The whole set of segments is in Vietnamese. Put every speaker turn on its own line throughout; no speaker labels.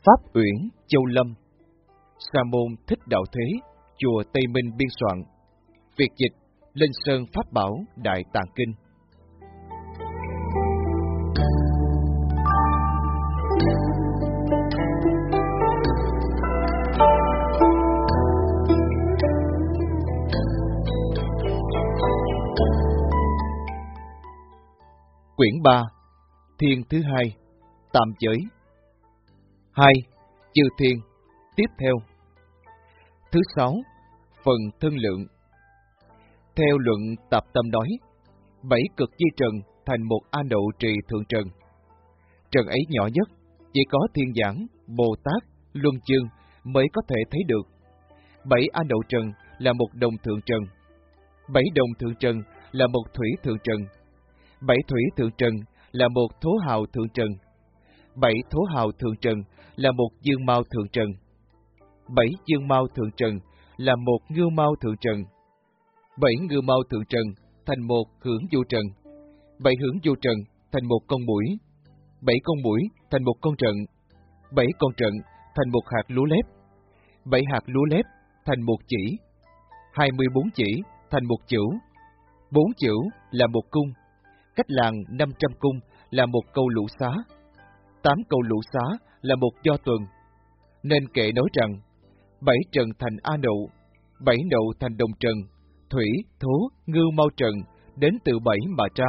Pháp Uyển, Châu Lâm. Sa môn Thích Đạo Thế, chùa Tây Minh biên soạn. Việt dịch Linh Sơn Pháp Bảo Đại Tạng Kinh. Quyển 3, Thiên thứ 2, Tam Giới. 2. Chư Thiên. Tiếp theo. Thứ 6. Phần thân lượng. Theo luận Tạp Tâm nói, 7 cực di trần thành một A Nậu trì thượng trần. Trần ấy nhỏ nhất, chỉ có Thiên Giảng, Bồ Tát, Luân Chương mới có thể thấy được. 7 A Nậu trần là một đồng thượng trần. 7 đồng thượng trần là một thủy thượng trần. 7 thủy thượng trần là một thố hào thượng trần. 7 thố hào thượng trần là một dương mao thượng trần. 7 dương mao thượng trần là một ngưu mao thượng trần. 7 ngưu mao thượng trần thành một hưởng vô trần. 7 hưởng vô trần thành một con muỗi. 7 con muỗi thành một con trận. 7 con trận thành một hạt lúa lép. 7 hạt lúa lép thành một chỉ. 24 chỉ thành một chửu. 4 chửu là một cung. Cách làng 500 cung là một câu lũ xá. 8 câu lũ xá là một do tuần. Nên kệ nói rằng, 7 trần thành A Nậu, 7 Nậu thành đồng trần, thủy, thố, ngưu mau trần, đến từ 7 mà ra.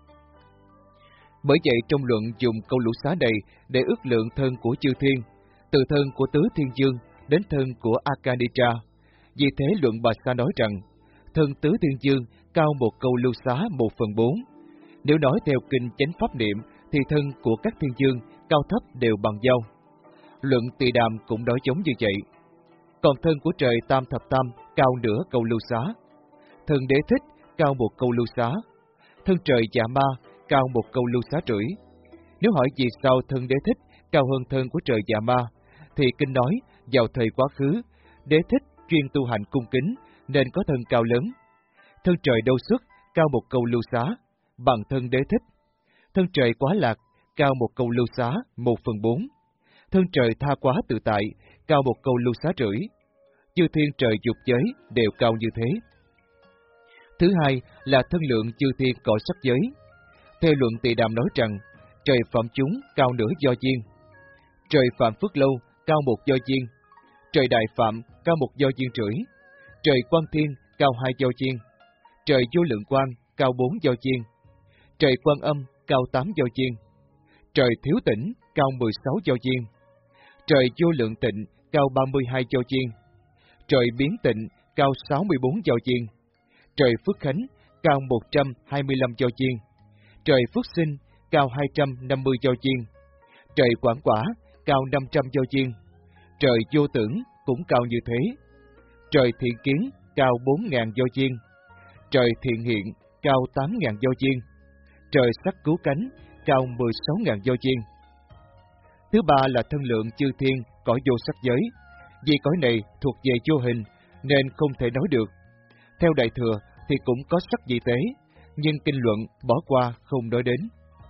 Bởi vậy trong luận dùng câu lũ xá này để ước lượng thân của chư thiên, từ thân của Tứ Thiên Dương đến thân của Akanitra. Vì thế luận Bà Sa nói rằng, thân Tứ Thiên Dương cao một câu lưu xá 1/4. Nếu nói theo kinh Chánh Pháp Niệm, thì thân của các thiên dương cao thấp đều bằng nhau. Luận Tỳ Đàm cũng nói giống như vậy. Còn thân của trời Tam Thập Tam cao nửa câu lưu xá. Thân Đế Thích cao một câu lưu xá. Thân trời Dạ Ma cao một câu lưu xá rưỡi. Nếu hỏi vì sao thân Đế Thích cao hơn thân của trời Dạ Ma, thì kinh nói vào thời quá khứ, Đế Thích chuyên tu hành cung kính nên có thân cao lớn. Thân trời Đâu Xuất cao một câu lưu xá bằng thân Đế Thích. Thân trời Quá Lạc cao một câu lưu xá 1/4. Thân trời Tha Quá Tự Tại cao một câu lưu xá rưỡi. Chư thiên trời dục giới đều cao như thế. Thứ hai là thân lượng chư thiên cõi sắc giới. Theo luận Tỳ Đàm nói rằng, trời Phạm Chúng cao nửa do duyên. Trời Phạm Phước Lâu cao một do duyên. Trời Đại Phạm cao một do duyên rưỡi. Trời Quan Thiên cao 2 do duyên. Trời Vô Lượng Quan cao 4 do duyên. Trời Quan Âm cao 8 do duyên. Trời Thiếu Tĩnh cao 16 do duyên. Trời Vô Lượng Tịnh cao 32 do duyên. Trời Biến Tịnh cao 64 do duyên. Trời Phước Khánh cao 125 do duyên. Trời Phước Sinh cao 250 do duyên. Trời Quảng Quả cao 500 do duyên. Trời Vô Tưởng cũng cao như thế. Trời Thiện Kiến cao 4.000 do duyên. Trời Thiện Hiện cao 8.000 do duyên. Trời Sắc Cứu Cánh cao 16.000 do duyên. Thứ ba là thân lượng chư thiên cõi vô sắc giới. Vì cõi này thuộc về vô hình nên không thể nói được. Theo Đại Thừa thì cũng có sắc dị tế, nhưng kinh luận bỏ qua không nói đến.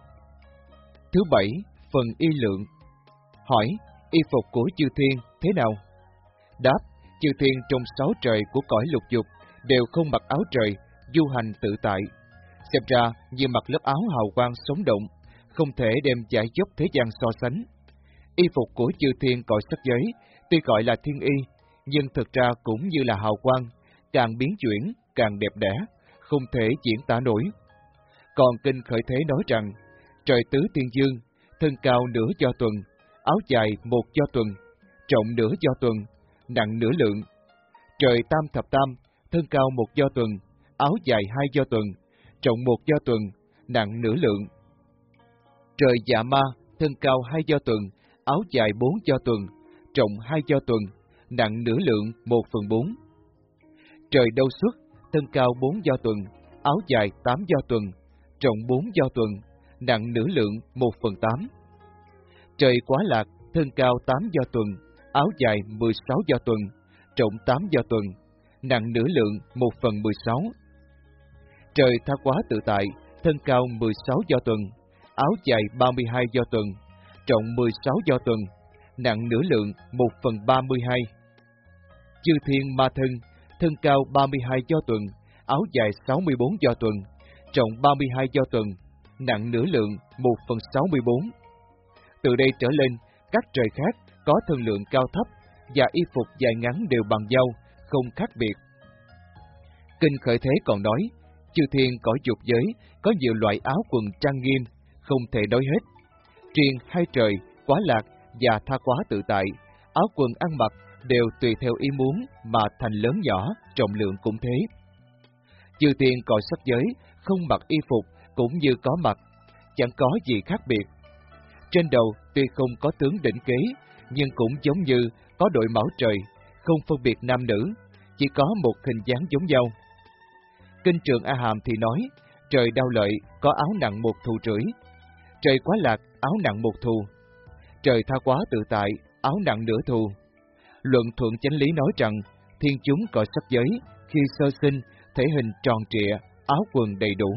Thứ bảy, phần y lượng. Hỏi, y phục của chư thiên thế nào? Đáp, chư thiên trong 6 trời của cõi lục dục đều không mặc áo trời, du hành tự tại. Xem ra như mặc lớp áo hào quang sống động, không thể đem giải dốc thế gian so sánh. Y phục của chư thiên cõi sắc giới tuy gọi là thiên y, nhưng thực ra cũng như là hào quang, càng biến chuyển, càng đẹp đẽ, không thể diễn tả nổi. Còn kinh Khởi Thế nói rằng, trời Tứ Thiên Dương, thân cao nửa do tuần, áo dài 1 do tuần, trọng nửa do tuần, nặng nửa lượng. Trời Tam Thập Tam, thân cao 1 do tuần, áo dài 2 do tuần, trọng 1 do tuần, nặng nửa lượng. Trời Dạ Ma, thân cao 2 do tuần, áo dài 4 do tuần, trọng 2 do tuần, nặng nửa lượng 1/4. Trời Đâu Xuất, thân cao 4 do tuần, áo dài 8 do tuần, trọng 4 do tuần, nặng nửa lượng 1/8. Trời Quá Lạc, thân cao 8 do tuần, áo dài 16 do tuần, trọng 8 do tuần, nặng nửa lượng 1/16. Trời Tha Quá Tự Tại, thân cao 16 do tuần, áo dài 32 do tuần, trọng 16 do tuần, nặng nửa lượng 1/32. Chư thiên ma thân, thân cao 32 do tuần, áo dài 64 do tuần, trọng 32 do tuần, nặng nửa lượng 1/64. Từ đây trở lên, các trời khác có thân lượng cao thấp và y phục dài ngắn đều bằng nhau, không khác biệt. Kinh Khởi Thế còn nói, chư thiên cõi dục giới có nhiều loại áo quần trang nghiêm, không thể nói hết. Riêng hai trời, Quá Lạc và Tha Quá Tự Tại, áo quần ăn mặc đều tùy theo ý muốn mà thành lớn nhỏ, trọng lượng cũng thế. Chư thiên cõi sắc giới không mặc y phục cũng như có mặc, chẳng có gì khác biệt. Trên đầu tuy không có tướng đỉnh kế, nhưng cũng giống như có đội mão trời, không phân biệt nam nữ, chỉ có một hình dáng giống nhau. Kinh Trường A Hàm thì nói, trời Đao Lợi có áo nặng 1 thù rưỡi, trời Quá Lạc áo nặng 1 thù, trời Tha Quá Tự Tại áo nặng nửa thù. Luận Thuận Chánh Lý nói rằng, thiên chúng cõi sắc giới khi sơ sinh thể hình tròn trịa, áo quần đầy đủ.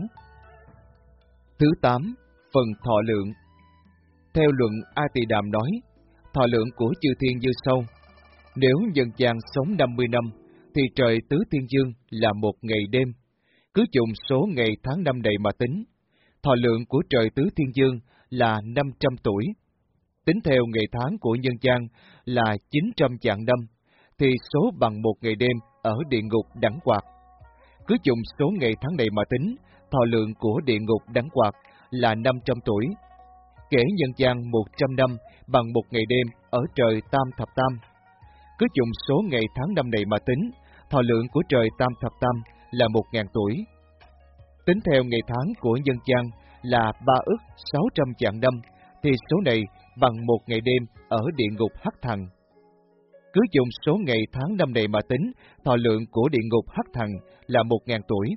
Thứ 8. Phần thọ lượng. Theo luận A Tỳ Đàm nói, thọ lượng của chư thiên như sau. Nếu nhân gian sống 50 năm, thì trời Tứ Thiên Dương là 1 ngày đêm. Cứ dùng số ngày tháng năm này mà tính. Thọ lượng của trời Tứ Thiên Dương là 500 tuổi. Tính theo ngày tháng của nhân gian là 900 vạn năm, thì số bằng 1 ngày đêm ở địa ngục Đẳng Quạt. Cứ dùng số ngày tháng này mà tính, thọ lượng của địa ngục Đẳng Quạt là 500 tuổi. Kể nhân gian 100 năm bằng 1 ngày đêm ở trời Tam Thập Tam. Cứ dùng số ngày tháng năm này mà tính, thọ lượng của trời Tam Thập Tam là 1000 tuổi. Tính theo ngày tháng của nhân gian là 3.600 vạn năm, thì số này bằng 1 ngày đêm ở địa ngục Hắc Thần. Cứ dùng số ngày tháng năm này mà tính, thọ lượng của địa ngục Hắc Thần là 1000 tuổi.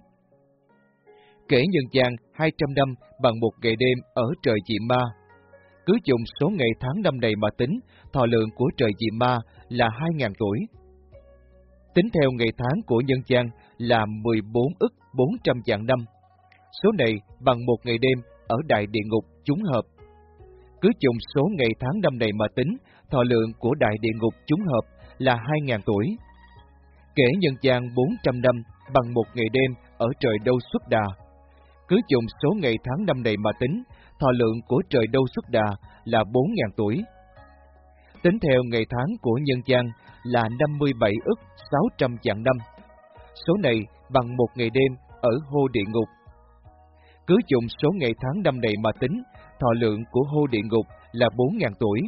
Kể nhân gian 200 năm bằng 1 ngày đêm ở trời Diệm Ma. Cứ dùng số ngày tháng năm này mà tính, thọ lượng của trời Diệm Ma là 2000 tuổi. Tính theo ngày tháng của nhân gian là 14.400 vạn năm. Số này bằng 1 ngày đêm ở đại địa ngục chúng hợp. Cứ dùng số ngày tháng năm này mà tính, thọ lượng của đại địa ngục chúng hợp là 2000 tuổi. Kể nhân gian 400 năm bằng 1 ngày đêm ở trời Đâu Xuất Đà. Cứ dùng số ngày tháng năm này mà tính, thọ lượng của trời Đâu Xuất Đà là 4000 tuổi. Tính theo ngày tháng của nhân gian là 57.600 vạn năm. Số này bằng 1 ngày đêm ở hô địa ngục. Cứ dùng số ngày tháng năm này mà tính, thọ lượng của hô địa ngục là 4000 tuổi.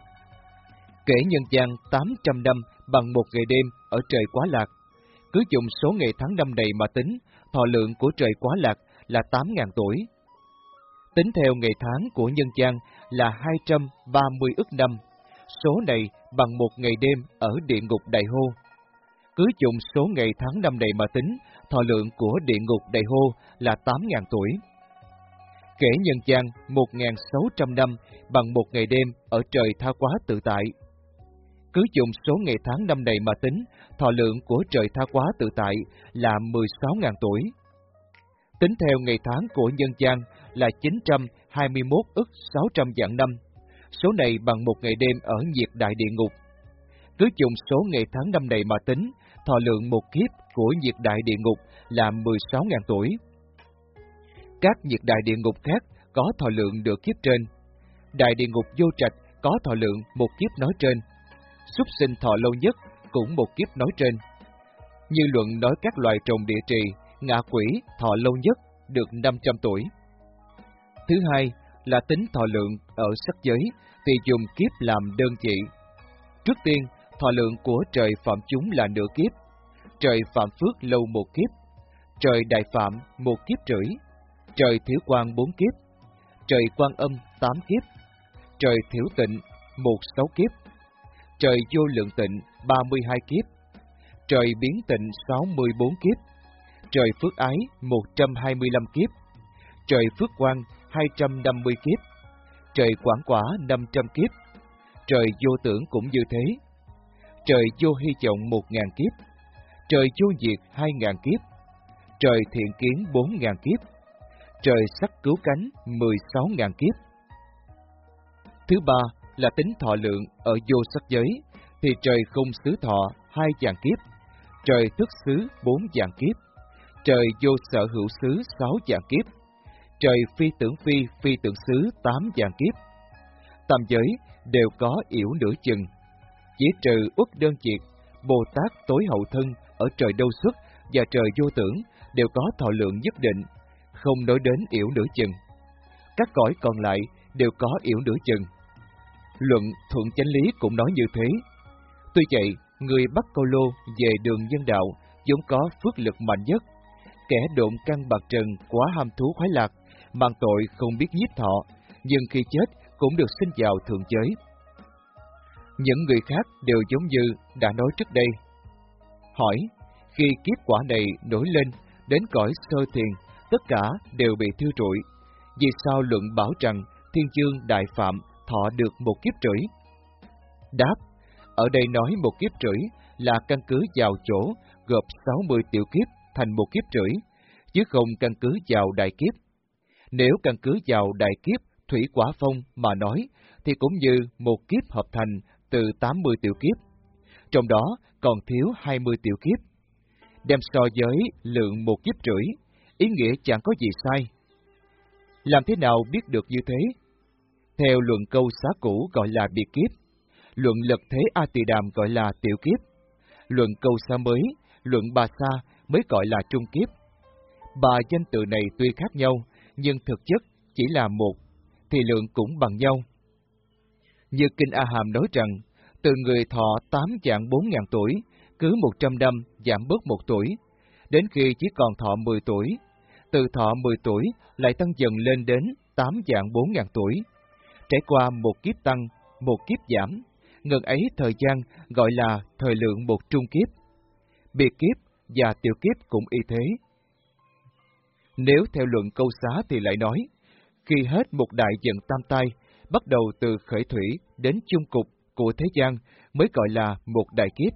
Kể nhân gian 800 năm bằng 1 ngày đêm ở trời Quá Lạc. Cứ dùng số ngày tháng năm này mà tính, thọ lượng của trời Quá Lạc là 8000 tuổi. Tính theo ngày tháng của nhân gian là 230 ức năm. Số này bằng 1 ngày đêm ở địa ngục Đại Hô. Cứ dùng số ngày tháng năm này mà tính, thọ lượng của địa ngục Đại Hô là 8000 tuổi. Kể nhân gian 1600 năm bằng 1 ngày đêm ở trời Tha Quá Tự Tại. Cứ dùng số ngày tháng năm này mà tính, thọ lượng của trời Tha Quá Tự Tại là 16.000 tuổi. Tính theo ngày tháng của nhân gian là 921.600 vạn năm. Số này bằng 1 ngày đêm ở nhiệt đại địa ngục. Cứ dùng số ngày tháng năm này mà tính, thọ lượng một kiếp của nhiệt đại địa ngục là 16.000 tuổi. Các nhiệt đại địa ngục khác có thọ lượng được kiếp trên. Đại địa ngục Vô Trạch có thọ lượng một kiếp nói trên. Súc sinh thọ lâu nhất cũng một kiếp nói trên. Như luận nói các loài trùng địa trì, ngạ quỷ thọ lâu nhất được 500 tuổi. Thứ hai là tính thọ lượng ở sắc giới thì dùng kiếp làm đơn vị. Trước tiên, thọ lượng của trời Phạm chúng là nửa kiếp, trời Phạm Phước lâu một kiếp, trời Đại Phạm một kiếp rưỡi, trời Thiểu Quang 4 kiếp, trời Quan Âm 8 kiếp, trời Thiểu Tịnh 16 kiếp, trời Vô Lượng Tịnh 32 kiếp, trời Biến Tịnh 64 kiếp, trời Phước Ái 125 kiếp, trời Phước Quang 250 kiếp, trời Quảng Quả 500 kiếp, trời Vô Tưởng cũng như thế, trời Vô Hy Vọng 1000 kiếp, trời Vô Diệt 2000 kiếp, trời Thiện Kiến 4000 kiếp, trời Sắc Cứu Cánh 16.000 kiếp. Thứ ba là tính thọ lượng ở vô sắc giới, thì trời không xứ thọ 2 vạn kiếp, trời thức xứ 4 vạn kiếp, trời vô sở hữu xứ 6 vạn kiếp, trời phi tưởng xứ 8 vạn kiếp. Tam giới đều có yểu nửa chừng, chỉ trừ uất đơn diệt, Bồ Tát tối hậu thân ở trời đâu xuất và trời vô tưởng đều có thọ lượng nhất định, không nói đến yểu nửa chừng. Các cõi còn lại đều có yểu nửa chừng. Luận Thuận Chánh Lý cũng nói như thế. Tuy vậy, người Bắc Câu Lô về đường nhân đạo vốn có phước lực mạnh nhất. Kẻ độn căn bạc trần quá ham thú khoái lạc, mang tội không biết nhiếp thọ, nhưng khi chết cũng được sinh vào thượng giới. Những người khác đều giống như đã nói trước đây. Hỏi, khi kiếp quả này nổi lên đến cõi sơ thiền, tất cả đều bị thiêu trụi. Vì sao luận bảo rằng Thiên Dương Đại Phạm thọ được một kiếp rưỡi? Đáp, ở đây nói một kiếp rưỡi là căn cứ vào chỗ gộp 60 tiểu kiếp thành một kiếp rưỡi, chứ không căn cứ vào đại kiếp. Nếu căn cứ vào đại kiếp thủy quả phong mà nói, thì cũng như một kiếp hợp thành từ 80 tiểu kiếp, trong đó còn thiếu 20 tiểu kiếp. Đem so với lượng một kiếp rưỡi, ý nghĩa chẳng có gì sai. Làm thế nào biết được như thế? Theo luận câu xá cũ gọi là biệt kiếp, luận lật thế A Tỳ Đàm gọi là tiểu kiếp, luận câu xá mới, luận Bà Sa mới gọi là trung kiếp. Ba danh từ này tuy khác nhau, nhưng thực chất chỉ là một, thì lượng cũng bằng nhau. Như Kinh A Hàm nói rằng, từ người thọ 8 vạn 4 ngàn tuổi, cứ 100 năm giảm bớt 1 tuổi, đến khi chỉ còn thọ 10 tuổi. Từ thọ 10 tuổi lại tăng dần lên đến 8 vạn 4 ngàn tuổi. Trải qua một kiếp tăng, một kiếp giảm, ngần ấy thời gian gọi là thời lượng một trung kiếp. Biệt kiếp và tiểu kiếp cũng y thế. Nếu theo luận câu xá thì lại nói, khi hết một đại vận tam tai, bắt đầu từ khởi thủy đến chung cục của thế gian mới gọi là một đại kiếp.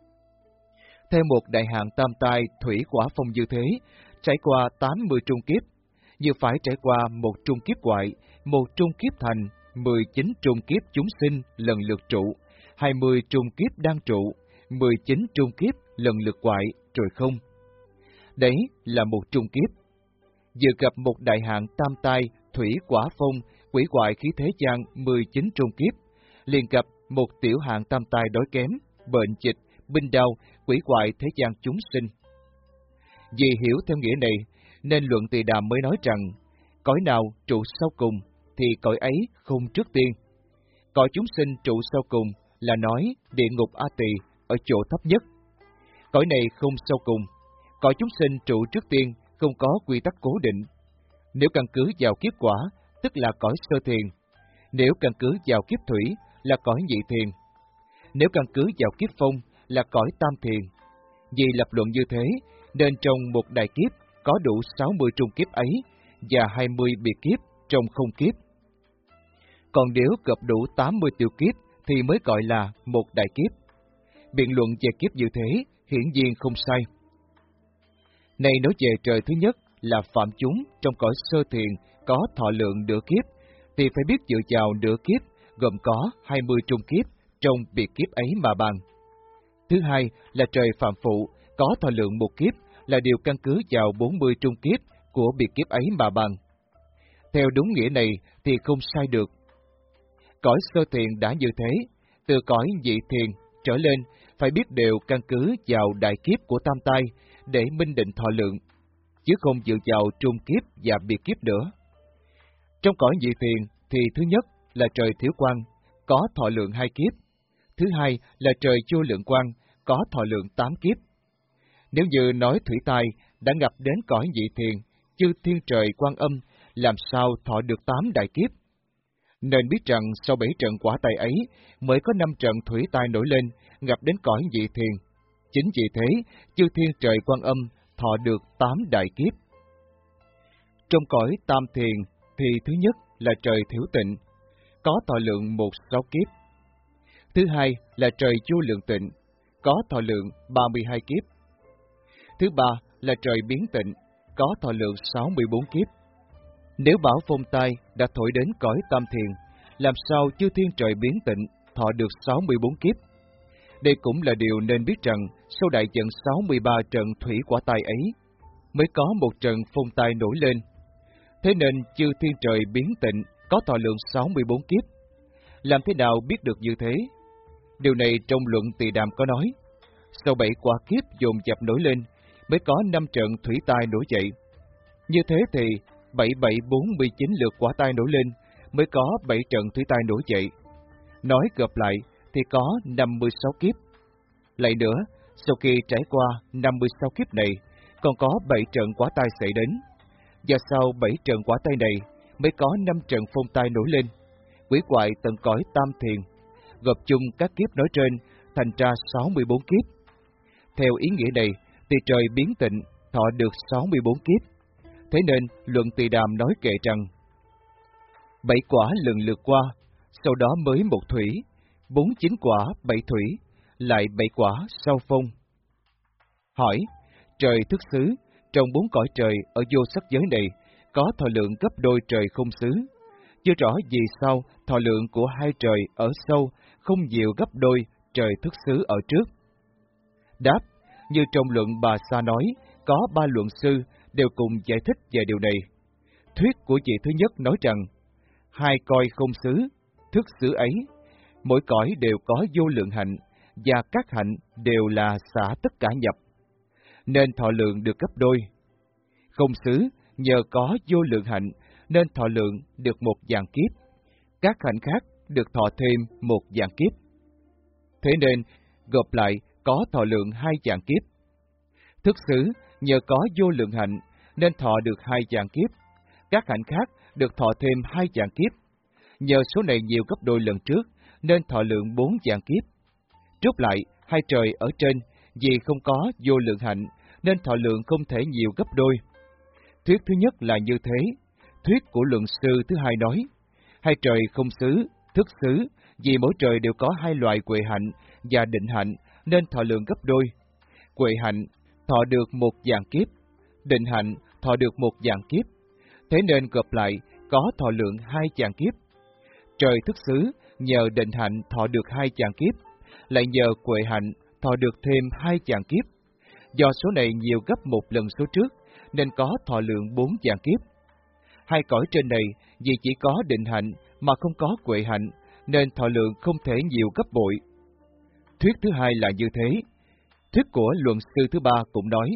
Theo một đại hạn tam tai thủy quả phong như thế, trải qua 80 trung kiếp, như phải trải qua một trung kiếp ngoại, một trung kiếp thành, 19 trung kiếp chúng sinh lần lượt trụ, 20 trung kiếp đang trụ, 19 trung kiếp lần lượt ngoại rồi không. Đấy là một trung kiếp. Vừa gặp một đại hạn tam tai thủy quả phong, quỷ hoại khí thế gian 19 trung kiếp, liền gặp một tiểu hạn tam tai đói kém, bệnh dịch, binh đau, quỷ hoại thế gian chúng sinh. Vì hiểu theo nghĩa này, nên luận Tỳ Đàm mới nói rằng, cõi nào trụ sau cùng, thì cõi ấy không trước tiên. Cõi chúng sinh trụ sau cùng là nói địa ngục A Tỳ ở chỗ thấp nhất. Cõi này không sau cùng, cõi chúng sinh trụ trước tiên không có quy tắc cố định. Nếu căn cứ vào kiếp quả, tức là cõi sơ thiền. Nếu căn cứ vào kiếp thủy, là cõi nhị thiền. Nếu căn cứ vào kiếp phong, là cõi tam thiền. Vì lập luận như thế, nên trong một đại kiếp có đủ 60 trung kiếp ấy và 20 biệt kiếp trong không kiếp. Còn nếu gặp đủ 80 tiểu kiếp thì mới gọi là một đại kiếp. Biện luận về kiếp như thế hiển nhiên không sai. Này nói về trời thứ nhất là phạm chúng trong cõi sơ thiền có thọ lượng nửa kiếp, thì phải biết dựa vào nửa kiếp gồm có 20 trung kiếp trong biệt kiếp ấy mà bàn. Thứ hai là trời phạm phụ có thọ lượng một kiếp là điều căn cứ vào 40 trung kiếp của biệt kiếp ấy mà bàn. Theo đúng nghĩa này thì không sai được. Cõi sơ thiền đã như thế, từ cõi nhị thiền trở lên phải biết đều căn cứ vào đại kiếp của tam tai để minh định thọ lượng, chứ không dựa vào trung kiếp và biệt kiếp nữa. Trong cõi nhị thiền thì thứ nhất là trời thiếu quang, có thọ lượng 2 kiếp. Thứ hai là trời vô lượng quang, có thọ lượng 8 kiếp. Nếu như nói thủy tai đã ngập đến cõi nhị thiền, chư thiên trời Quan Âm làm sao thọ được 8 đại kiếp? Nên biết rằng sau 7 trận quả tai ấy mới có 5 trận thủy tai nổi lên, ngập đến cõi nhị thiền. Chính vì thế, chư thiên trời Quan Âm thọ được 8 đại kiếp. Trong cõi tam thiền thì thứ nhất là trời Thiểu Tịnh, có thọ lượng 16 kiếp. Thứ hai là trời Vô Lượng Tịnh, có thọ lượng 32 kiếp. Thứ ba là trời Biến Tịnh, có thọ lượng 64 kiếp. Nếu bão phong tai đã thổi đến cõi tam thiền, làm sao chư thiên trời biến tịnh thọ được 64 kiếp? Đây cũng là điều nên biết rằng sau đại trận 63 trận thủy quả tai ấy, mới có một trận phong tai nổi lên. Thế nên chư thiên trời biến tịnh có thọ lượng 64 kiếp. Làm thế nào biết được như thế? Điều này trong luận Tỳ Đàm có nói, sau 7 quả kiếp dồn dập nổi lên, mới có 5 trận thủy tai nổi dậy. Như thế thì 7749 lượt quả tai nổi lên, mới có 7 trận thủy tai nổi dậy. Nói gộp lại thì có 56 kiếp. Lại nữa, sau khi trải qua 56 kiếp này, còn có 7 trận quả tai xảy đến. Và sau 7 trận quả tai này, mới có 5 trận phong tai nổi lên, quỷ quại tận cõi tam thiền, gộp chung các kiếp nói trên, thành ra 64 kiếp. Theo ý nghĩa này, thì trời biến tịnh, thọ được 64 kiếp. Thế nên, luận Tỳ Đàm nói kệ rằng, 7 quả lần lượt qua, sau đó mới một thủy, 49 quả 7 thủy, lại 7 quả sau phong. Hỏi, trời thức xứ, trong 4 cõi trời ở vô sắc giới này, có thọ lượng gấp đôi trời không xứ. Chưa rõ vì sao thọ lượng của hai trời ở sâu không nhiều gấp đôi trời thức xứ ở trước. Đáp, như trong luận Bà Sa nói, có 3 luận sư đều cùng giải thích về điều này. Thuyết của vị thứ nhất nói rằng, hai cõi không xứ, thức xứ ấy, mỗi cõi đều có vô lượng hạnh, và các hạnh đều là xả tất cả nhập, nên thọ lượng được gấp đôi. Không xứ nhờ có vô lượng hạnh, nên thọ lượng được 1 vạn kiếp, các hạnh khác được thọ thêm 1 vạn kiếp. Thế nên, gộp lại có thọ lượng 2 vạn kiếp. Thức xứ nhờ có vô lượng hạnh, nên thọ được 2 vạn kiếp, các hạnh khác được thọ thêm 2 vạn kiếp. Nhờ số này nhiều gấp đôi lần trước, nên thọ lượng 4 vạn kiếp. Rút lại, hai trời ở trên, vì không có vô lượng hạnh, nên thọ lượng không thể nhiều gấp đôi. Thuyết thứ nhất là như thế. Thuyết của luận sư thứ hai nói, hai trời không xứ, thức xứ, vì mỗi trời đều có 2 loại quệ hạnh và định hạnh, nên thọ lượng gấp đôi. Quệ hạnh thọ được 1 vạn kiếp, định hạnh thọ được 1 vạn kiếp. Thế nên gộp lại có thọ lượng 2 vạn kiếp. Trời thức xứ nhờ định hạnh thọ được 2 vạn kiếp, lại nhờ quệ hạnh thọ được thêm 2 vạn kiếp. Do số này nhiều gấp 1 lần số trước, nên có thọ lượng 4 vạn kiếp. Hai cõi trên này vì chỉ có định hạnh mà không có quệ hạnh, nên thọ lượng không thể nhiều gấp bội. Thuyết thứ hai là như thế. Thuyết của luận sư thứ ba cũng nói,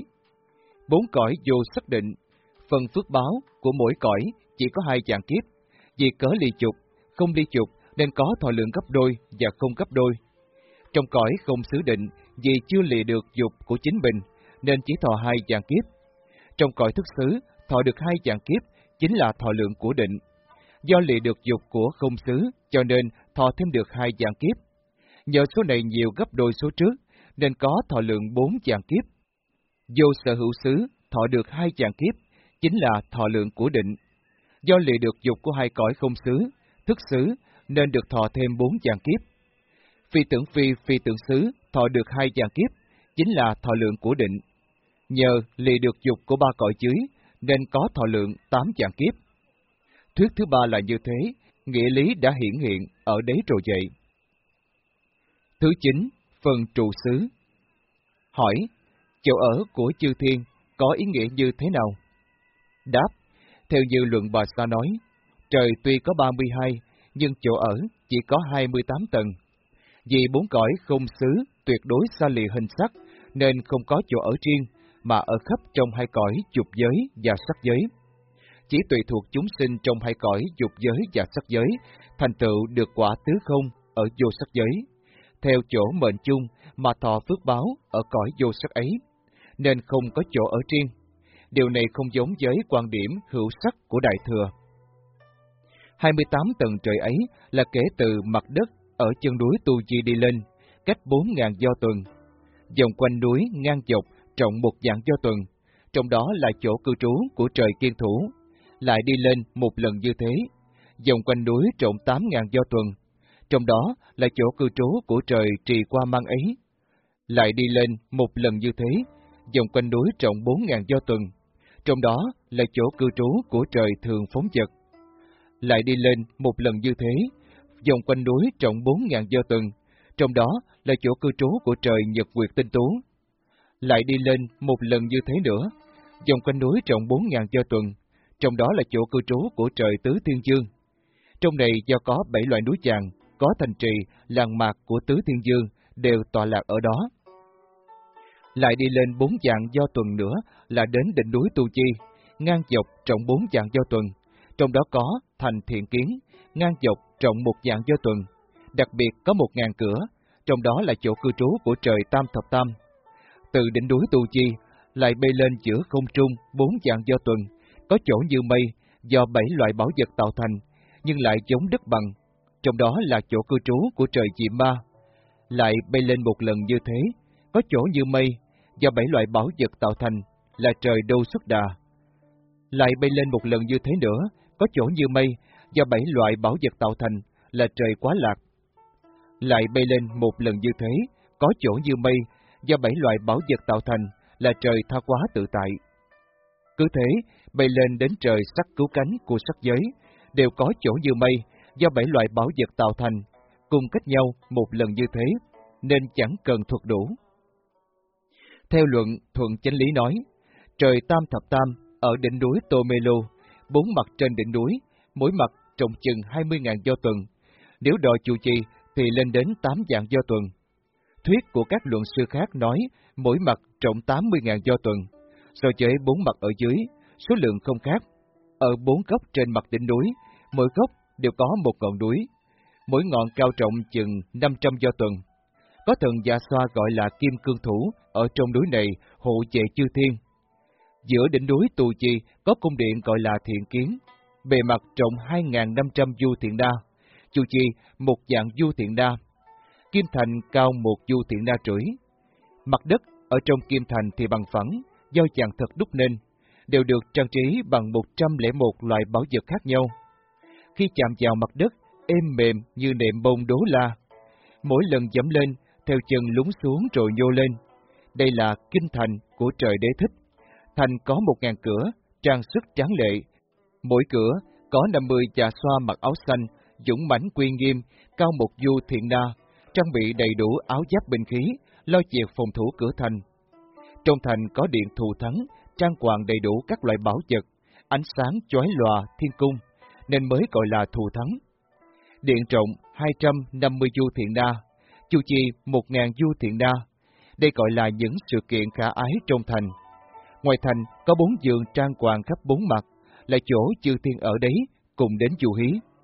4 cõi vô xác định, phần phước báo của mỗi cõi chỉ có 2 vạn kiếp, vì cớ ly chục, không ly chục nên có thọ lượng gấp đôi và không gấp đôi. Trong cõi không xứ định, vì chưa lìa được dục của chính mình, nên chỉ thọ 2 vạn kiếp. Trong cõi thức xứ, thọ được 2 vạn kiếp, chính là thọ lượng của định. Do lìa được dục của không xứ, cho nên thọ thêm được 2 vạn kiếp. Nhờ số này nhiều gấp đôi số trước, nên có thọ lượng 4 vạn kiếp. Vô sở hữu xứ, thọ được 2 vạn kiếp, chính là thọ lượng của định. Do lìa được dục của hai cõi không xứ, thức xứ, nên được thọ thêm 4 vạn kiếp. Phi tưởng phi, phi tưởng xứ, thọ được 2 vạn kiếp, chính là thọ lượng của định. Nhờ lìa được dục của 3 cõi dưới, nên có thọ lượng 8 vạn kiếp. Thuyết thứ ba là như thế, nghĩa lý đã hiển hiện ở đấy rồi vậy. Thứ 9, phần trụ xứ. Hỏi, chỗ ở của chư thiên có ý nghĩa như thế nào? Đáp, theo như luận Bà Sa nói, trời tuy có 32, nhưng chỗ ở chỉ có 28 tầng. Vì 4 cõi không xứ tuyệt đối xa lìa hình sắc, nên không có chỗ ở riêng, mà ở khắp trong 2 cõi dục giới và sắc giới. Chỉ tùy thuộc chúng sinh trong 2 cõi dục giới và sắc giới, thành tựu được quả tứ không ở vô sắc giới, theo chỗ mệnh chung mà thọ phước báo ở cõi vô sắc ấy, nên không có chỗ ở riêng. Điều này không giống với quan điểm hữu sắc của Đại Thừa. 28 tầng trời ấy là kể từ mặt đất ở chân núi Tu Di đi lên, cách 4.000 do tuần, vòng quanh núi ngang dọc rộng 1 vạn do tuần, trong đó là chỗ cư trú của trời kiên thủ, lại đi lên một lần như thế, vòng quanh núi rộng 8.000 do tuần, trong đó là chỗ cư trú của trời trì qua mang ấy, lại đi lên một lần như thế, vòng quanh núi rộng 4.000 do tuần, trong đó là chỗ cư trú của trời thường phóng vật, lại đi lên một lần như thế, vòng quanh núi rộng 4.000 do tuần, trong đó là chỗ cư trú của trời Nhật Nguyệt tinh tú. Lại đi lên một lần như thế nữa, vòng quanh núi rộng 4.000 do tuần, trong đó là chỗ cư trú của trời Tứ Thiên Dương. Trong này do có 7 loại núi vàng, có thành trì, làng mạc của Tứ Thiên Dương đều tọa lạc ở đó. Lại đi lên 4 vạn do tuần nữa là đến đỉnh núi Tu Chi, ngang dọc rộng 4 vạn do tuần, trong đó có thành Thiện Kiến, ngang dọc rộng 1 vạn do tuần, đặc biệt có 1.000 cửa, trong đó là chỗ cư trú của trời Tam Thập Tam. Từ đỉnh núi Tu Chi lại bay lên giữa không trung 4 vạn do tuần, có chỗ như mây do 7 loại bảo vật tạo thành, nhưng lại giống đất bằng, trong đó là chỗ cư trú của trời Diệm Ma. Lại bay lên một lần như thế, có chỗ như mây do 7 loại bảo vật tạo thành, là trời Đô Xuất Đà. Lại bay lên một lần như thế nữa, có chỗ như mây do 7 loại bảo vật tạo thành, là trời Quá Lạc. Lại bay lên một lần như thế, có chỗ như mây do 7 loại bảo vật tạo thành, là trời Tha Quá Tự Tại. Cứ thế, bay lên đến trời Sắc Cứu Cánh của sắc giới, đều có chỗ như mây do 7 loại bảo vật tạo thành, cùng cách nhau một lần như thế, nên chẳng cần thuật đủ. Theo luận Thuận Chánh Lý nói, trời Tam Thập Tam ở đỉnh núi Tô Mê Lô, 4 mặt trên đỉnh núi, mỗi mặt trọng chừng 20.000 do tuần. Nếu đo chu chi thì lên đến 8 vạn do tuần. Thuyết của các luận sư khác nói mỗi mặt trọng 80.000 do tuần. So với 4 mặt ở dưới, số lượng không khác. Ở 4 góc trên mặt đỉnh núi, mỗi góc đều có một ngọn núi. Mỗi ngọn cao trọng chừng 500 do tuần. Có thần Dạ Xoa gọi là Kim Cương Thủ ở trong núi này hộ vệ chư thiên. Giữa đỉnh núi Tu Chi có cung điện gọi là Thiện Kiến, bề mặt rộng 2.500 du thiện đa, chu chi 1 vạn du thiện đa. Kim thành cao 1 du thiện đa rưỡi. Mặt đất ở trong kim thành thì bằng phẳng, do vàng thật đúc nên, đều được trang trí bằng 101 loại bảo vật khác nhau. Khi chạm vào mặt đất, êm mềm như nệm bông đố la. Mỗi lần dẫm lên, theo chân lún xuống rồi nhô lên. Đây là kinh thành của trời Đế Thích. Thành có 1.000 cửa, trang sức tráng lệ. Mỗi cửa có 50 Dạ Xoa mặc áo xanh, dũng mãnh uy nghiêm, cao 1 du thiện đa, trang bị đầy đủ áo giáp binh khí, lo việc phòng thủ cửa thành. Trong thành có điện thù thắng, trang hoàng đầy đủ các loại bảo vật, ánh sáng chói lòa thiên cung, nên mới gọi là thù thắng. Điện rộng 250 du thiện đa, chu chi 1.000 du thiện đa. Đây gọi là những sự kiện khả ái trong thành. Ngoài thành có 4 giường trang hoàng khắp 4 mặt, là chỗ chư thiên ở đấy cùng đến du hí.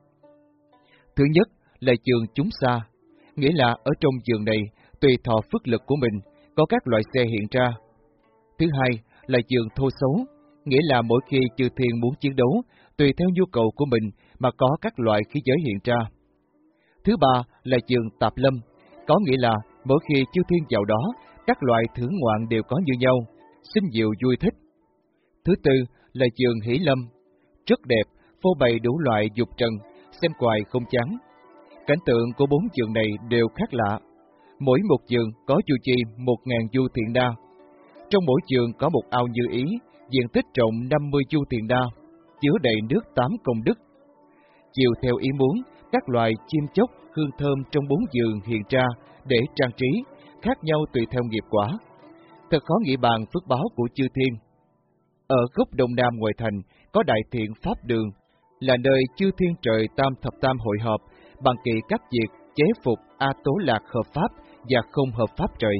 Thứ nhất là giường chúng xa, nghĩa là ở trong giường này tùy thọ phước lực của mình có các loại xe hiện ra. Thứ hai là giường thô xấu, nghĩa là mỗi khi chư thiên muốn chiến đấu, tùy theo nhu cầu của mình mà có các loại khí giới hiện ra. Thứ ba là giường tạp lâm, có nghĩa là mỗi khi chư thiên vào đó, các loại thưởng ngoạn đều có như nhau, xinh diệu vui thích. Thứ tư là giường hỷ lâm, rất đẹp, phô bày đủ loại dục trần, xem hoài không chán. Cảnh tượng của 4 giường này đều khác lạ. Mỗi một giường có chu chi 1.000 du thiện đa. Trong mỗi giường có một ao như ý, diện tích rộng 50 du thiện đa, chứa đầy nước 8 công đức. Chiều theo ý muốn, các loài chim chóc, hương thơm trong 4 giường hiện ra để trang trí, khác nhau tùy theo nghiệp quả. Thật khó nghĩ bàn phước báo của chư thiên. Ở góc đông nam ngoài thành có đại thiện Pháp Đường, là nơi chư thiên trời Tam Thập Tam hội họp, bằng kỳ các việc chế phục A Tố Lạc hợp pháp và không hợp pháp trời.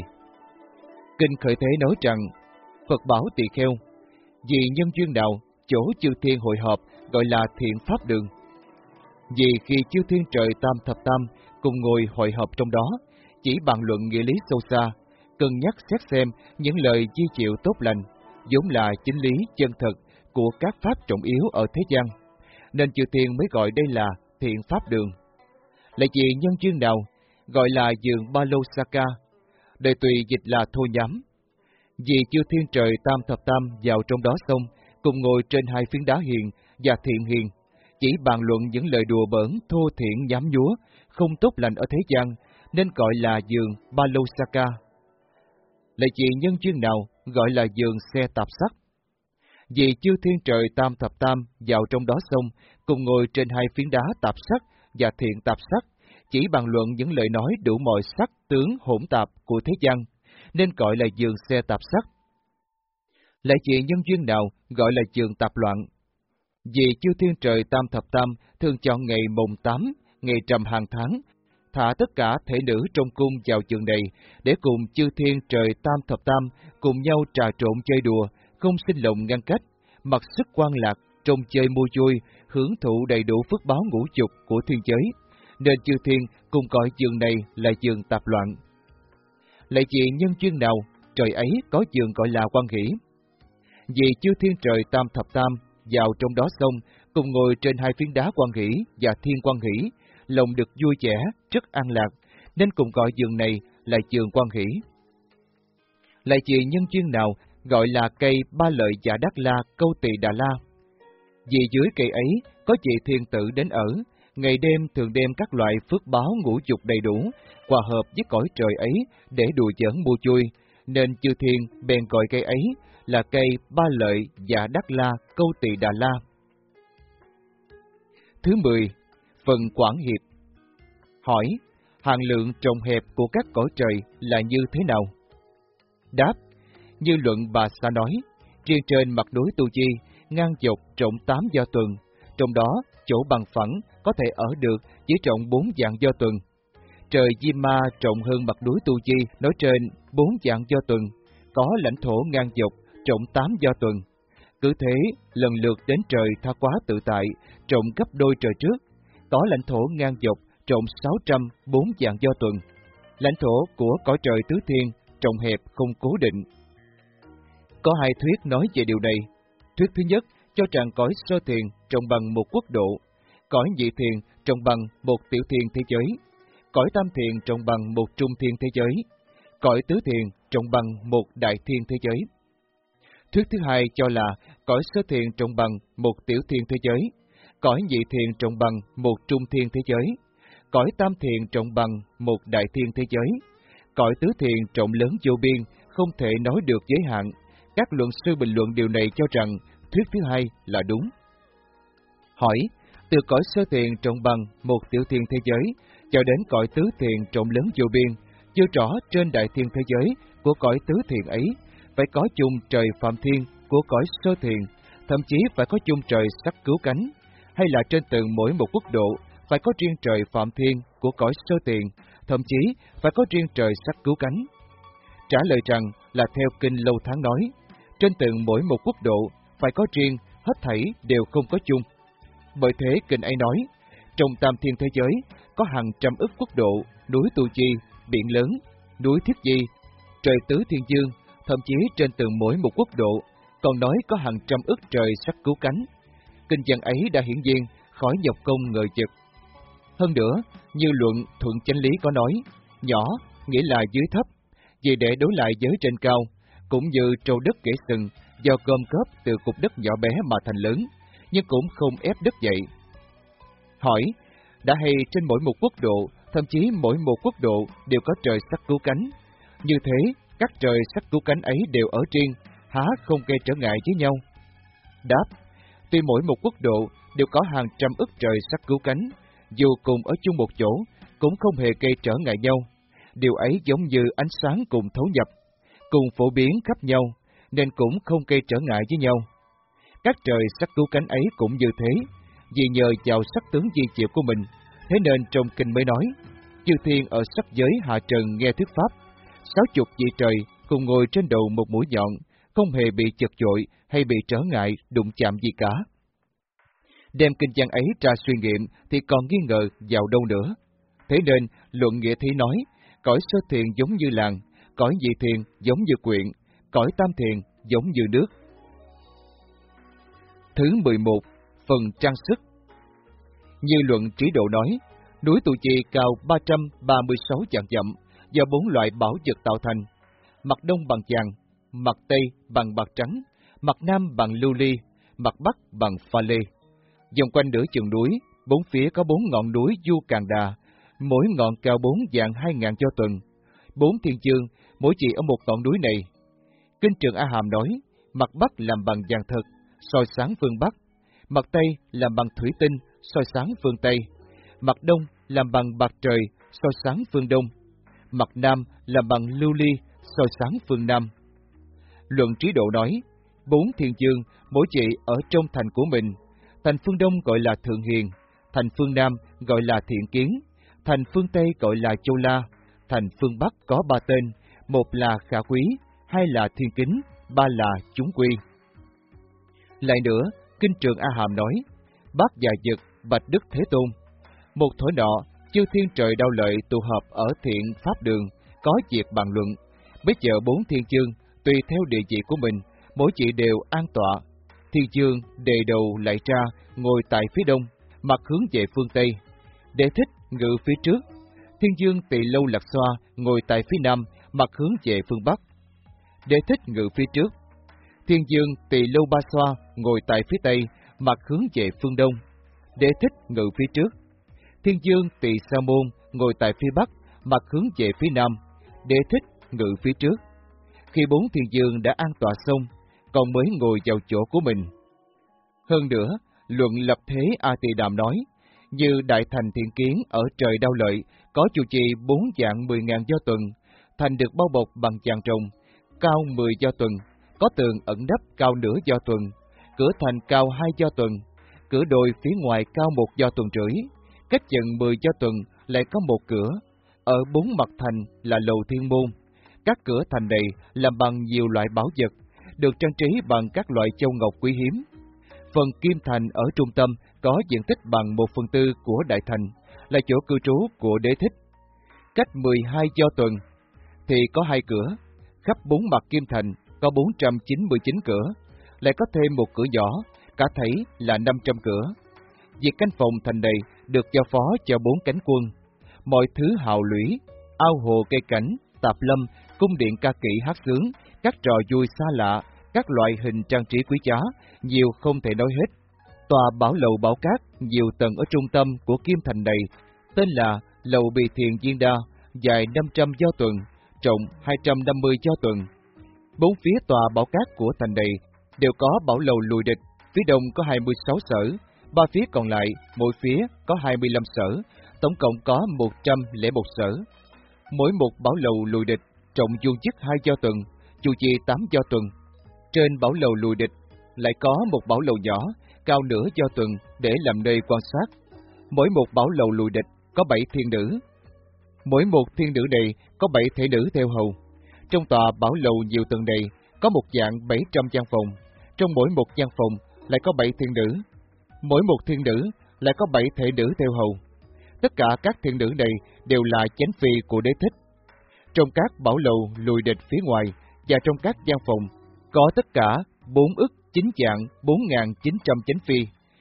Kinh Khởi Thế nói rằng, Phật bảo tỳ kheo, vì nhân duyên nào chỗ chư thiên hội họp gọi là thiện Pháp Đường. Vì khi chư thiên trời Tam Thập Tam cùng ngồi hội họp trong đó, chỉ bàn luận nghĩa lý sâu xa, cân nhắc xét xem những lời di chịu tốt lành, vốn là chính lý chân thật của các pháp trọng yếu ở thế gian, nên chư thiên mới gọi đây là thiện Pháp Đường. Lại vì nhân duyên nào gọi là giường Ba Lô Saka, đời tùy dịch là thô nhám. Vì chư thiên trời Tam Thập Tam vào trong đó xong, cùng ngồi trên 2 phiến đá hiền và thiện hiền, chỉ bàn luận những lời đùa bỡn thô thiển nhám nhúa, không tốt lành ở thế gian, nên gọi là giường Ba Lô Saka. Lại vì nhân duyên nào gọi là giường xe tạp sắt. Vì chư thiên trời Tam Thập Tam vào trong đó xong, cùng ngồi trên 2 phiến đá tạp sắt và thiện tạp sắc, chỉ bàn luận những lời nói đủ mọi sắc tướng hỗn tạp của thế gian, nên gọi là vườn xe tạp sắc. Lại chỉ nhân duyên nào gọi là vườn tạp loạn? Vì chư thiên trời tam thập tam thường chọn ngày mùng 8, ngày rằm hàng tháng, thả tất cả thể nữ trong cung vào vườn này để cùng chư thiên trời tam thập tam cùng nhau trà trộn chơi đùa, không sinh lòng ngăn cách, mặc sức quan lạc, trong chơi mua vui, hưởng thụ đầy đủ phước báo ngũ dục của thiên giới, nên chư thiên cùng gọi vườn này là vườn tạp loạn. Lại vì nhân duyên nào trời ấy có vườn gọi là Quan Hỷ? Vì chư thiên trời tam thập tam vào trong đó xong, cùng ngồi trên hai phiến đá Quan Hỷ và Thiên Quan Hỷ, lòng được vui vẻ, rất an lạc, nên cùng gọi vườn này là vườn Quan Hỷ. Lại vì nhân duyên nào gọi là cây Ba Lợi và Đắc La Câu Tỳ Đà La? Vì dưới cây ấy có vị thiên tử đến ở, ngày đêm thường đem các loại phước báo ngũ dục đầy đủ, hòa hợp với cõi trời ấy để đùa giỡn mua vui, nên chư thiên bèn gọi cây ấy là cây Ba Lợi và Đắc La Câu Tỳ Đà La. Thứ 10. Phần Quảng Hiệp. Hỏi, hạn lượng trồng hẹp của các cõi trời là như thế nào? Đáp, như luận Bà Sa nói, riêng trên mặt núi Tu Chi, ngang dọc rộng 8 do tuần, trong đó chỗ bằng phẳng có thể ở được chỉ rộng 4 vạn do tuần. Trời Diêm Ma rộng hơn mặt núi Tu Chi nói trên 4 vạn do tuần, có lãnh thổ ngang dọc rộng 8 do tuần. Cứ thế, lần lượt đến trời Tha Quá Tự Tại, rộng gấp đôi trời trước, có lãnh thổ ngang dọc rộng 604 vạn do tuần. Lãnh thổ của cõi trời tứ thiên rộng hẹp không cố định. Có hai thuyết nói về điều này. Thuyết thứ nhất cho rằng cõi sơ thiền trông bằng một quốc độ, cõi nhị thiền trông bằng một tiểu thiên thế giới, cõi tam thiền trông bằng một trung thiên thế giới, cõi tứ thiền trông bằng một đại thiên thế giới. Thuyết thứ hai cho là cõi sơ thiền trông bằng một tiểu thiên thế giới, cõi nhị thiền trông bằng một trung thiên thế giới, cõi tam thiền trông bằng một đại thiên thế giới, cõi tứ thiền rộng lớn vô biên, không thể nói được giới hạn. Các luận sư bình luận điều này cho rằng thuyết thứ hai là đúng. Hỏi, từ cõi sơ thiền trông bằng một tiểu thiên thế giới cho đến cõi tứ thiền rộng lớn vô biên, chưa rõ trên đại thiên thế giới của cõi tứ thiền ấy phải có chung trời phạm thiên của cõi sơ thiền, thậm chí phải có chung trời sắc cứu cánh, hay là trên từng mỗi một quốc độ phải có riêng trời phạm thiên của cõi sơ thiền, thậm chí phải có riêng trời sắc cứu cánh. Trả lời rằng là theo kinh Lâu Tháng nói, trên từng mỗi một quốc độ phải có riêng, hết thảy đều không có chung. Bởi thế kinh ấy nói, trong tam thiên thế giới có hàng trăm ức quốc độ, núi Tu Chi, biển lớn, núi Thiết Di, trời tứ thiên dương, thậm chí trên từng mỗi một quốc độ còn nói có hàng trăm ức trời sắc cứu cánh. Kinh văn ấy đã hiển nhiên khỏi nhọc công ngợi vực. Hơn nữa, như luận Thuận Chánh Lý có nói, nhỏ nghĩa là dưới thấp, vì để đối lại với trên cao, cũng như trâu đất kể sừng do gom góp từ cục đất nhỏ bé mà thành lớn, nhưng cũng không ép đất dậy. Hỏi, đã hay trên mỗi một quốc độ, thậm chí mỗi một quốc độ đều có trời sắc cứu cánh. Như thế, các trời sắc cứu cánh ấy đều ở riêng, há không gây trở ngại với nhau? Đáp, tuy mỗi một quốc độ đều có hàng trăm ức trời sắc cứu cánh, dù cùng ở chung một chỗ, cũng không hề gây trở ngại nhau. Điều ấy giống như ánh sáng cùng thấu nhập, cùng phổ biến khắp nhau, nên cũng không gây trở ngại với nhau. Các trời sắc cứu cánh ấy cũng như thế, vì nhờ vào sắc tướng di diệu của mình, thế nên trong kinh mới nói, chư thiên ở sắc giới hạ trần nghe thuyết pháp, 60 vị trời cùng ngồi trên đầu một mũi nhọn, không hề bị chật chội hay bị trở ngại đụng chạm gì cả. Đem kinh văn ấy ra suy nghiệm thì còn nghi ngờ vào đâu nữa. Thế nên luận nghĩa thí nói, cõi sơ thiền giống như làng, cõi nhị thiền giống như quyện, cõi tam thiền giống như nước. Thứ 11. Phần trang sức. Như luận Trí Độ nói, núi Tu Chi cao 336 vạn dặm, do 4 loại bảo vật tạo thành: mặt đông bằng vàng, mặt tây bằng bạc trắng, mặt nam bằng lưu ly, mặt bắc bằng pha lê. Vòng quanh nửa chừng núi, bốn phía có 4 ngọn núi Du Càn Đà, mỗi ngọn cao 4 vạn 2.000 do tuần. 4 thiên chương, mỗi chỉ ở một ngọn núi này. Kinh Trường A Hàm nói, mặt bắc làm bằng vàng thật, soi sáng phương bắc, mặt tây làm bằng thủy tinh, soi sáng phương tây, mặt đông làm bằng bạc trời soi sáng phương đông, mặt nam làm bằng lưu ly soi sáng phương nam. Luận Trí Độ nói, 4 thiên dương mỗi vị ở trong thành của mình, thành phương đông gọi là Thượng Hiền, thành phương nam gọi là Thiện Kiến, thành phương tây gọi là Châu La, thành phương bắc có 3 tên, một là Khả Quý, hai là Thiên Kính, ba là Chúng Quy. Lại nữa, Kinh Trường A Hàm nói, Bát Dạ Dực bạch Đức Thế Tôn. Một thổi nọ, chư thiên trời đau lợi tụ hợp ở thiện pháp đường, có việc bàn luận. Bây giờ 4 thiên chương, tùy theo địa vị của mình, mỗi vị đều an tọa. Thiên chương đề đầu lại ra, ngồi tại phía đông, mặt hướng về phương tây. Đế thích ngự phía trước. Thiên dương Tỳ Lâu Lạc Xoa ngồi tại phía nam, mặt hướng về phương bắc. Đế thích ngự phía trước. Thiên dương Tỳ Lâu Ba Xoa ngồi tại phía tây, mặt hướng về phương đông. Đế thích ngự phía trước. Thiên dương Tỳ Sa Môn ngồi tại phía bắc, mặt hướng về phía nam. Đế thích ngự phía trước. Khi 4 thiên dương đã an tọa xong, còn mới ngồi vào chỗ của mình. Hơn nữa, luận Lập Thế A Tỳ Đàm nói, như đại thành Thiện Kiến ở trời đau lợi, có chủ trì 4 vạn 10.000 do tuần, thành được bao bọc bằng vàng rồng, cao 10 do tuần, có tường ẩn nấp cao nửa do tuần, cửa thành cao 2 do tuần, cửa đồi phía ngoài cao 1 do tuần rưỡi, cách chừng 10 do tuần lại có một cửa, ở 4 mặt thành là lầu thiên môn. Các cửa thành này làm bằng nhiều loại bảo vật, được trang trí bằng các loại châu ngọc quý hiếm. Phần kim thành ở trung tâm có diện tích bằng 1/4 của đại thành, là chỗ cư trú của Đế thích. Cách 12 do tuần thì có 2 cửa, khắp 4 mặt kim thành có 499 cửa, lại có thêm một cửa nhỏ, cả thảy là 500 cửa. Việc canh phòng thành này được giao phó cho 4 cánh quân. Mọi thứ hào lũy, ao hồ cây cảnh, tạp lâm, cung điện ca kỹ hát sướng, các trò vui xa lạ, các loại hình trang trí quý giá, nhiều không thể nói hết. Tòa bảo lầu Bảo Cát nhiều tầng ở trung tâm của kim thành này, tên là Lầu Bì Thiền Viên Đa, dài 500 do tuần, rộng 250 do tuần. 4 phía tòa Bảo Cát của thành này đều có bảo lầu lùi địch, phía đông có 26 sở, 3 phía còn lại mỗi phía có 25 sở, tổng cộng có 101 sở. Mỗi một bảo lầu lùi địch trọng vuông chức 2 do tuần, chu vi 8 do tuần. Trên bảo lầu lùi địch lại có một bảo lầu nhỏ, cao nửa do tuần để làm nơi quan sát. Mỗi một bảo lầu lùi địch có 7 thiên nữ. Mỗi một thiên nữ này có 7 thể nữ theo hầu. Trong tòa bảo lầu nhiều tầng này có một dạng 700 gian phòng. Trong mỗi một gian phòng lại có 7 thiên nữ. Mỗi một thiên nữ lại có 7 thể nữ theo hầu. Tất cả các thiên nữ này đều là chánh phi của Đế thích. Trong các bảo lầu lùi địch phía ngoài và trong các gian phòng có tất cả 4 ức 9 dạng 4.900 chánh phi,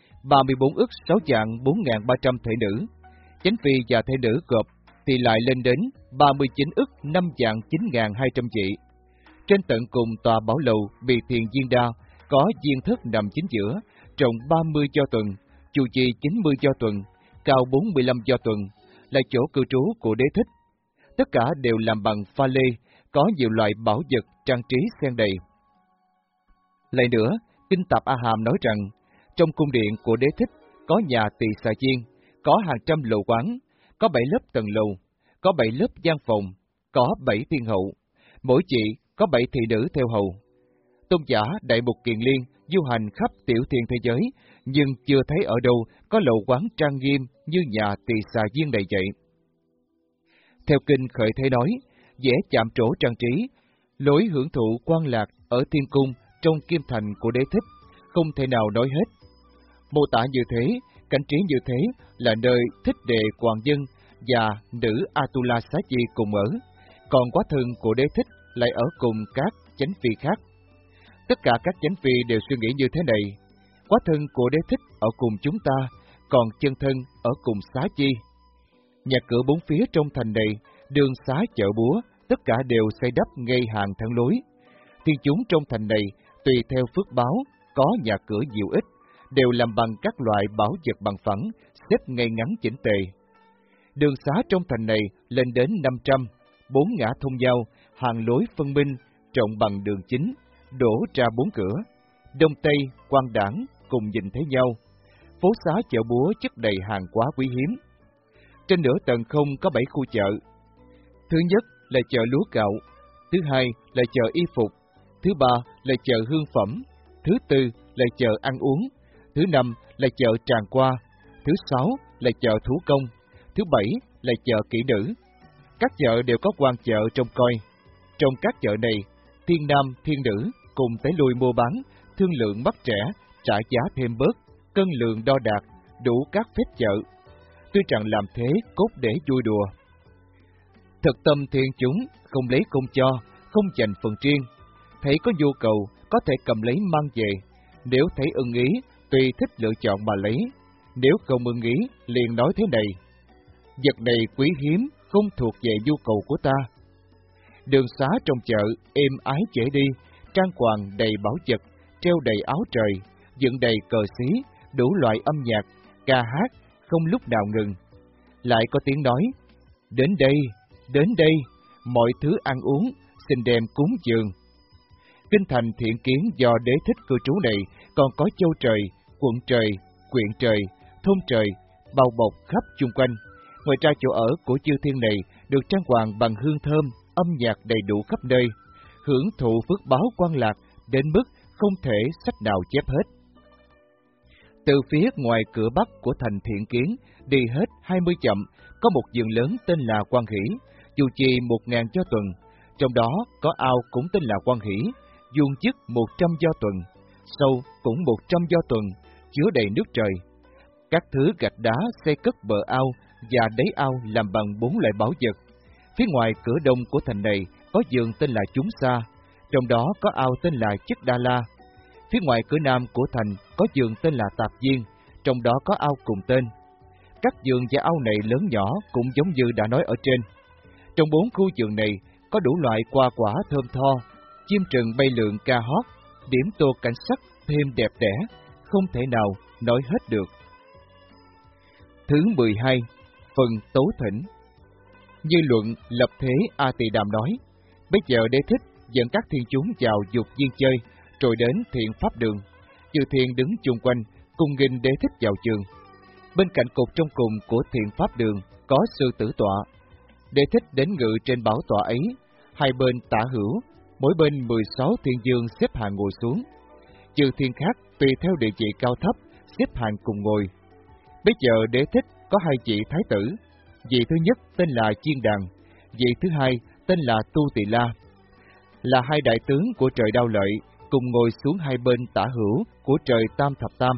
34 ức 6 dạng 4.300 thể nữ. Chánh phi và thể nữ gộp thì lại lên đến 39 ức 5 dạng 9.200 vị. Trên tận cùng tòa bảo lầu Bì Thiền Viên Đa có viên thất nằm chính giữa, rộng 30 do tuần, chu vi 90 do tuần, cao 45 do tuần, là chỗ cư trú của Đế thích. Tất cả đều làm bằng pha lê, có nhiều loại bảo vật trang trí xen đầy. Lại nữa, Kinh Tạp A Hàm nói rằng, trong cung điện của Đế thích có nhà Tỳ Xà Viên, có hàng trăm lầu quán, có 7 lớp tầng lầu, có 7 lớp gian phòng, có 7 tiên hậu, mỗi chị có 7 thị nữ theo hầu. Tôn giả Đại Mục Kiền Liên du hành khắp tiểu thiên thế giới, nhưng chưa thấy ở đâu có lầu quán trang nghiêm như nhà Tỳ Xà Viên này vậy. Theo kinh Khởi Thế nói, vẽ chạm trổ trang trí, lối hưởng thụ quan lạc ở thiên cung trong kim thành của Đế thích, không thể nào nói hết. Mô tả như thế, cảnh trí như thế là nơi Thích Đệ Hoàng Dân và nữ Atula Xá Chi cùng ở, còn quá thân của Đế thích lại ở cùng các chánh phi khác. Tất cả các chánh phi đều suy nghĩ như thế này, quá thân của Đế thích ở cùng chúng ta, còn chân thân ở cùng Xá Chi. Nhà cửa 4 phía trong thành này, đường xá chợ búa, tất cả đều xây đắp ngay hàng thẳng lối. Thiên chúng trong thành này, tùy theo phước báo, có nhà cửa nhiều ít, đều làm bằng các loại bảo vật bằng phẳng, xếp ngay ngắn chỉnh tề. Đường xá trong thành này lên đến 500, 4 ngã thông giao, hàng lối phân minh, rộng bằng đường chính, đổ ra 4 cửa, đông tây, quang đảng cùng nhìn thấy nhau. Phố xá chợ búa chất đầy hàng quá quý hiếm. trên nửa tầng không có 7 khu chợ. Thứ nhất là chợ lúa gạo, thứ hai là chợ y phục, thứ ba là chợ hương phẩm, thứ tư là chợ ăn uống, thứ năm là chợ tràng qua, thứ sáu là chợ thủ công, thứ bảy là chợ kỹ nữ. Các chợ đều có quan chợ trông coi. Trong các chợ này, thiên nam thiên nữ cùng tới lui mua bán, thương lượng bắt trẻ, trả giá thêm bớt, cân lượng đo đạc, đủ các phép chợ. Tuy rằng làm thế cốt để vui đùa. Thực tâm thiên chúng, không lấy không cho, không dành phần riêng. Thấy có nhu cầu, có thể cầm lấy mang về. Nếu thấy ưng ý, tùy thích lựa chọn mà lấy. Nếu không ưng ý, liền nói thế này: vật này quý hiếm, không thuộc về nhu cầu của ta. Đường xá trong chợ, êm ái dễ đi, trang hoàng đầy bảo vật, treo đầy áo trời, dựng đầy cờ xí, đủ loại âm nhạc, ca hát, không lúc nào ngừng. Lại có tiếng nói: đến đây, mọi thứ ăn uống, xin đem cúng dường. Kinh thành Thiện Kiến do Đế Thích cư trú này còn có châu trời, quận trời, quyện trời, thôn trời, bao bọc khắp chung quanh. Ngoài ra chỗ ở của chư thiên này được trang hoàng bằng hương thơm, âm nhạc đầy đủ khắp nơi, hưởng thụ phước báo quan lạc đến mức không thể sách nào chép hết. Từ phía ngoài cửa bắc của thành Thiện Kiến đi hết 20 dặm có một vườn lớn tên là Quan Hỷ, dù trì 1000 do tuần, trong đó có ao cũng tên là Quan Hỷ, vuông chức 100 do tuần, sâu cũng 100 do tuần, chứa đầy nước trời. Các thứ gạch đá xây cất bờ ao và đáy ao làm bằng 4 loại bảo vật. Phía ngoài cửa đông của thành này có vườn tên là Chúng Sa, trong đó có ao tên là Chức Đa La. Phía ngoài cửa nam của thành có vườn tên là Tạp Viên, trong đó có ao cùng tên. Các vườn và ao này lớn nhỏ cũng giống như đã nói ở trên. Trong 4 khu vườn này có đủ loại hoa quả thơm tho, chim rừng bay lượn ca hót, điểm tô cảnh sắc thêm đẹp đẽ, không thể nào nói hết được. Thứ 12. Phần tấu thỉnh. Như luận lập thế A Tỳ Đàm nói, bây giờ Đế Thích dẫn các thiên chúng vào dục viên chơi, rồi đến Thiện Pháp Đường. Chư thiên đứng chung quanh, cùng nghinh Đế Thích vào trường. Bên cạnh cột trong cùng của Thiện Pháp Đường có sư tử tọa. Đế Thích đến ngự trên bảo tọa ấy, hai bên tả hữu, mỗi bên 16 thiên dương xếp hàng ngồi xuống. Chư thiên khác tùy theo địa vị cao thấp, xếp hàng cùng ngồi. Bây giờ Đế Thích có hai vị thái tử, vị thứ nhất tên là Chiên Đàn, vị thứ hai tên là Tu Tỳ La, là hai đại tướng của trời Đao Lợi, cùng ngồi xuống hai bên tả hữu của trời Tam Thập Tam.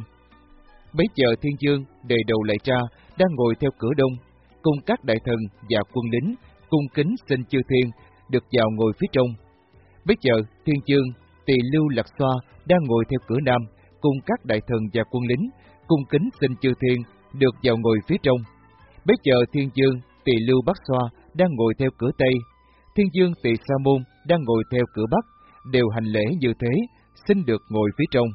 Bấy giờ thiên dương đề đầu lại ra, đang ngồi theo cửa đông, cùng các đại thần và quân lính cung kính xin chư thiên được vào ngồi phía trong. Bấy giờ thiên dương Tỳ Lưu Lạc Xoa đang ngồi theo cửa nam, cùng các đại thần và quân lính cung kính xin chư thiên được vào ngồi phía trong. Bấy giờ thiên dương Tỳ Lưu Bắc Xoa đang ngồi theo cửa tây, thiên dương Tỳ Sa Môn đang ngồi theo cửa bắc, đều hành lễ như thế, xin được ngồi phía trong.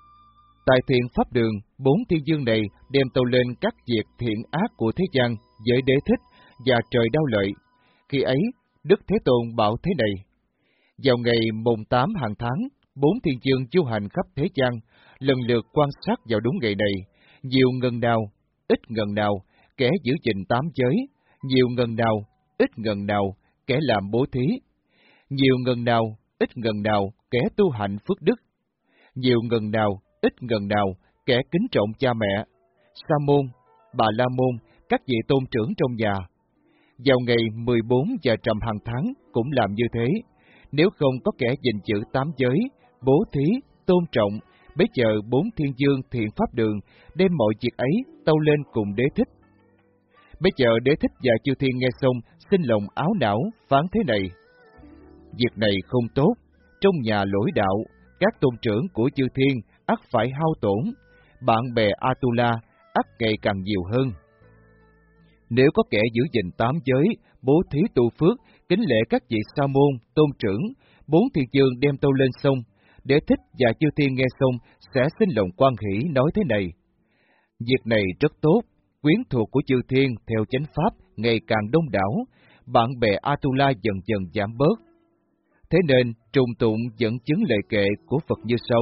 Tại Thiện Pháp Đường, 4 thiên dương này đem tâu lên các việc thiện ác của thế gian với Đế Thích và trời Đao Lợi. Khi ấy, Đức Thế Tôn bảo thế này: vào ngày mùng 8 hàng tháng, 4 thiên dương du hành khắp thế gian, lần lượt quan sát vào đúng ngày này, nhiều ngần nào, ít ngần nào, kẻ giữ gìn 8 giới, nhiều ngần nào, ít ngần nào, kẻ làm bố thí, nhiều ngần nào, ít ngần nào, kẻ tu hạnh phước đức, nhiều ngần nào, ít ngần nào, kẻ kính trọng cha mẹ, Sa môn, Bà La môn, các vị tôn trưởng trong nhà. Vào ngày 14 và trầm hàng tháng cũng làm như thế. Nếu không có kẻ gìn giữ 8 giới, bố thí, tôn trọng, bấy giờ 4 thiên dương Thiện Pháp Đường đem mọi việc ấy tâu lên cùng Đế Thích. Bây giờ Đế Thích và chư thiên nghe xong, xin lòng áo não, phán thế này: việc này không tốt, trong nhà lỗi đạo, các tôn trưởng của chư thiên ắt phải hao tổn, bạn bè Atula ắt ngày càng nhiều hơn. Nếu có kẻ giữ gìn 8 giới, bố thí tu phước, kính lễ các vị sa môn, tôn trưởng, 4 thiên dương đem tâu lên xong, Đế Thích và chư thiên nghe xong sẽ xin lòng quan hỷ nói thế này: việc này rất tốt, quyến thuộc của chư thiên theo chánh pháp ngày càng đông đảo, bạn bè Atula dần dần giảm bớt. Thế nên trùng tụng dẫn chứng lời kệ của Phật như sau: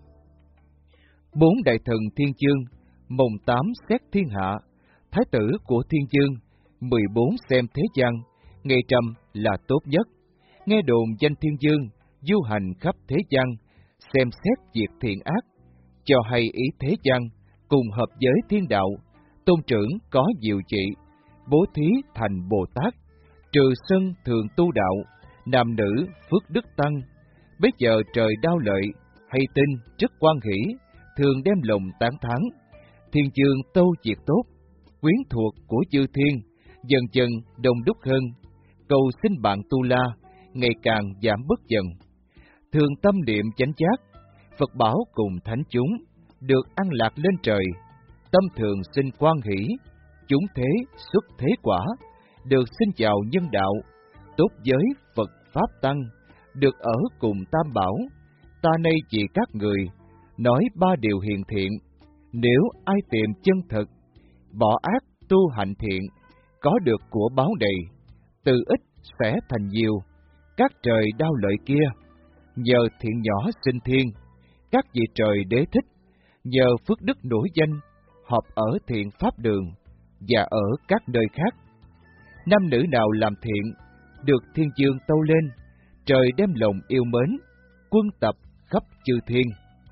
4 đại thần thiên chương, mồng 8 xét thiên hạ, thái tử của thiên chương, 14 xem thế gian, ngày trầm là tốt nhất. Nghe đồn danh thiên dương, du hành khắp thế gian, xem xét việc thiện ác, cho hay ý thế gian, cùng hợp giới thiên đạo, tôn trưởng có diệu trị, bố thí thành Bồ Tát, trừ sân thường tu đạo, nam nữ phước đức tăng. Bây giờ trời đao lợi, hay tin rất quan hỷ, thường đem lòng tán thán. Thiên dương tâu việc tốt, quyến thuộc của chư thiên, dần dần đông đúc hơn. Cầu xin bạn tu la, ngày càng giảm bớt dần. Thường tâm niệm chánh giác, Phật bảo cùng thánh chúng, được an lạc lên trời. Tâm thường sinh quan hỷ, chúng thế xuất thế quả, được xin chào nhân đạo, tốt giới Phật Pháp Tăng, được ở cùng Tam Bảo. Ta nay chỉ các người, nói 3 điều hiền thiện, nếu ai tìm chân thực, bỏ ác tu hạnh thiện, có được của báo đầy, từ ít sẽ thành nhiều, các trời đao lợi kia, nhờ thiện nhỏ sinh thiên, các vị trời đế thích, nhờ phước đức nổi danh, họp ở thiện pháp đường, và ở các nơi khác. Nam nữ nào làm thiện, được thiên dương tâu lên, trời đem lòng yêu mến, quân tập khắp chư thiên.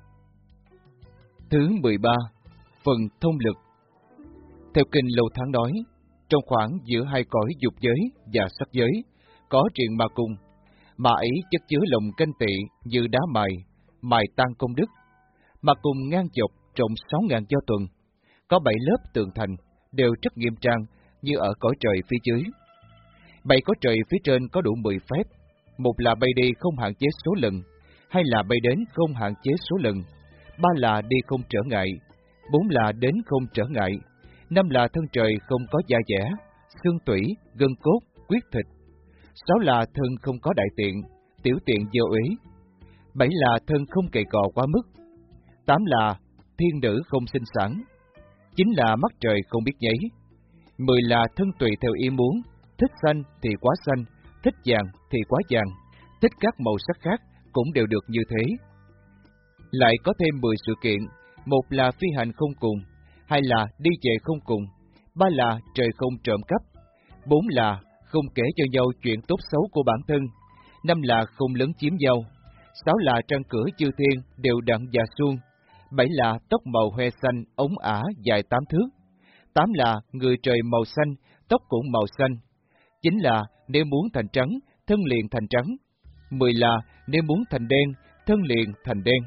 Thứ 13. Phần thông lực. Theo kinh Lâu Tháng nói, trong khoảng giữa hai cõi dục giới và sắc giới, có triền ma cung. Ma ấy chất chứa lòng canh tị như đá mài tan công đức. Ma cung ngang dọc rộng 6.000 do tuần, có 7 lớp tường thành, đều rất nghiêm trang như ở cõi trời phía dưới. 7 cõi trời phía trên có đủ 10 phép, một là bay đi không hạn chế số lần, hai là bay đến không hạn chế số lần, 3 là đi không trở ngại, 4 là đến không trở ngại, 5 là thân trời không có da dẻ, xương tủy, gân cốt, huyết thịt, 6 là thân không có đại tiện, tiểu tiện vô úy, 7 là thân không cày cò quá mức, 8 là thiên nữ không sinh sản, 9 là mắt trời không biết nháy, 10 là thân tùy theo ý muốn, thích xanh thì quá xanh, thích vàng thì quá vàng, thích các màu sắc khác cũng đều được như thế. Lại có thêm 10 sự kiện, một là phi hành không cùng, hai là đi về không cùng, 3 là trời không trộm cắp, 4 là không kể cho nhau chuyện tốt xấu của bản thân, 5 là không lấn chiếm nhau, 6 là trăng cửa chư thiên đều đặn và suông, 7 là tóc màu hoe xanh ống ả dài 8 thước, 8 là người trời màu xanh, tóc cũng màu xanh, 9 là nếu muốn thành trắng, thân liền thành trắng, 10 là nếu muốn thành đen, thân liền thành đen.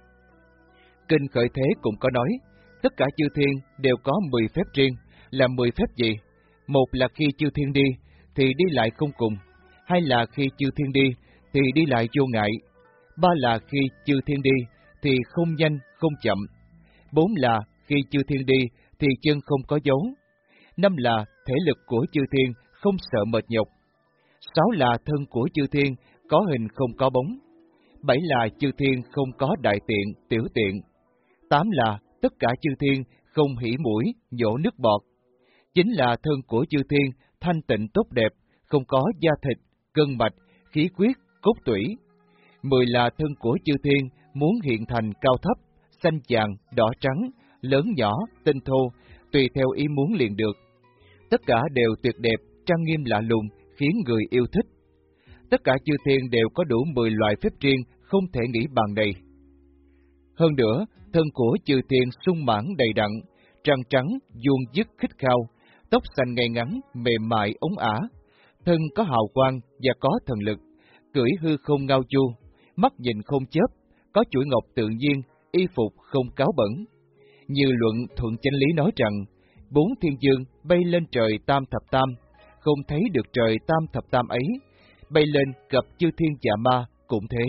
Kinh Khởi Thế cũng có nói, tất cả chư thiên đều có 10 phép riêng, là 10 phép gì? Một là khi chư thiên đi, thì đi lại không cùng, hai là khi chư thiên đi, thì đi lại vô ngại, 3 là khi chư thiên đi, thì không nhanh, không chậm, 4 là khi chư thiên đi, thì chân không có dấu, 5 là thể lực của chư thiên không sợ mệt nhọc, 6 là thân của chư thiên có hình không có bóng, 7 là chư thiên không có đại tiện, tiểu tiện, 8 là tất cả chư thiên không hỉ mũi, nhổ nước bọt, 9 là thân của chư thiên thanh tịnh tốt đẹp, không có da thịt, gân mạch, khí huyết, cốt tủy, 10 là thân của chư thiên muốn hiện thành cao thấp, xanh vàng, đỏ trắng, lớn nhỏ, tinh thô, tùy theo ý muốn liền được. Tất cả đều tuyệt đẹp, trang nghiêm lạ lùng, khiến người yêu thích. Tất cả chư thiên đều có đủ 10 loại phép riêng, không thể nghĩ bằng này. Hơn nữa, thân của chư thiên sung mãn đầy đặn, trăng trắng, vuông dứt khích khao, tóc xanh ngay ngắn, mềm mại ống ả, thân có hào quang và có thần lực, cưỡi hư không ngao du, mắt nhìn không chớp, có chuỗi ngọc tự nhiên, y phục không cáo bẩn. Như luận Thuận Chánh Lý nói rằng, 4 thiên dương bay lên trời tam thập tam, không thấy được trời tam thập tam ấy, bay lên gặp chư thiên dạ ma cũng thế.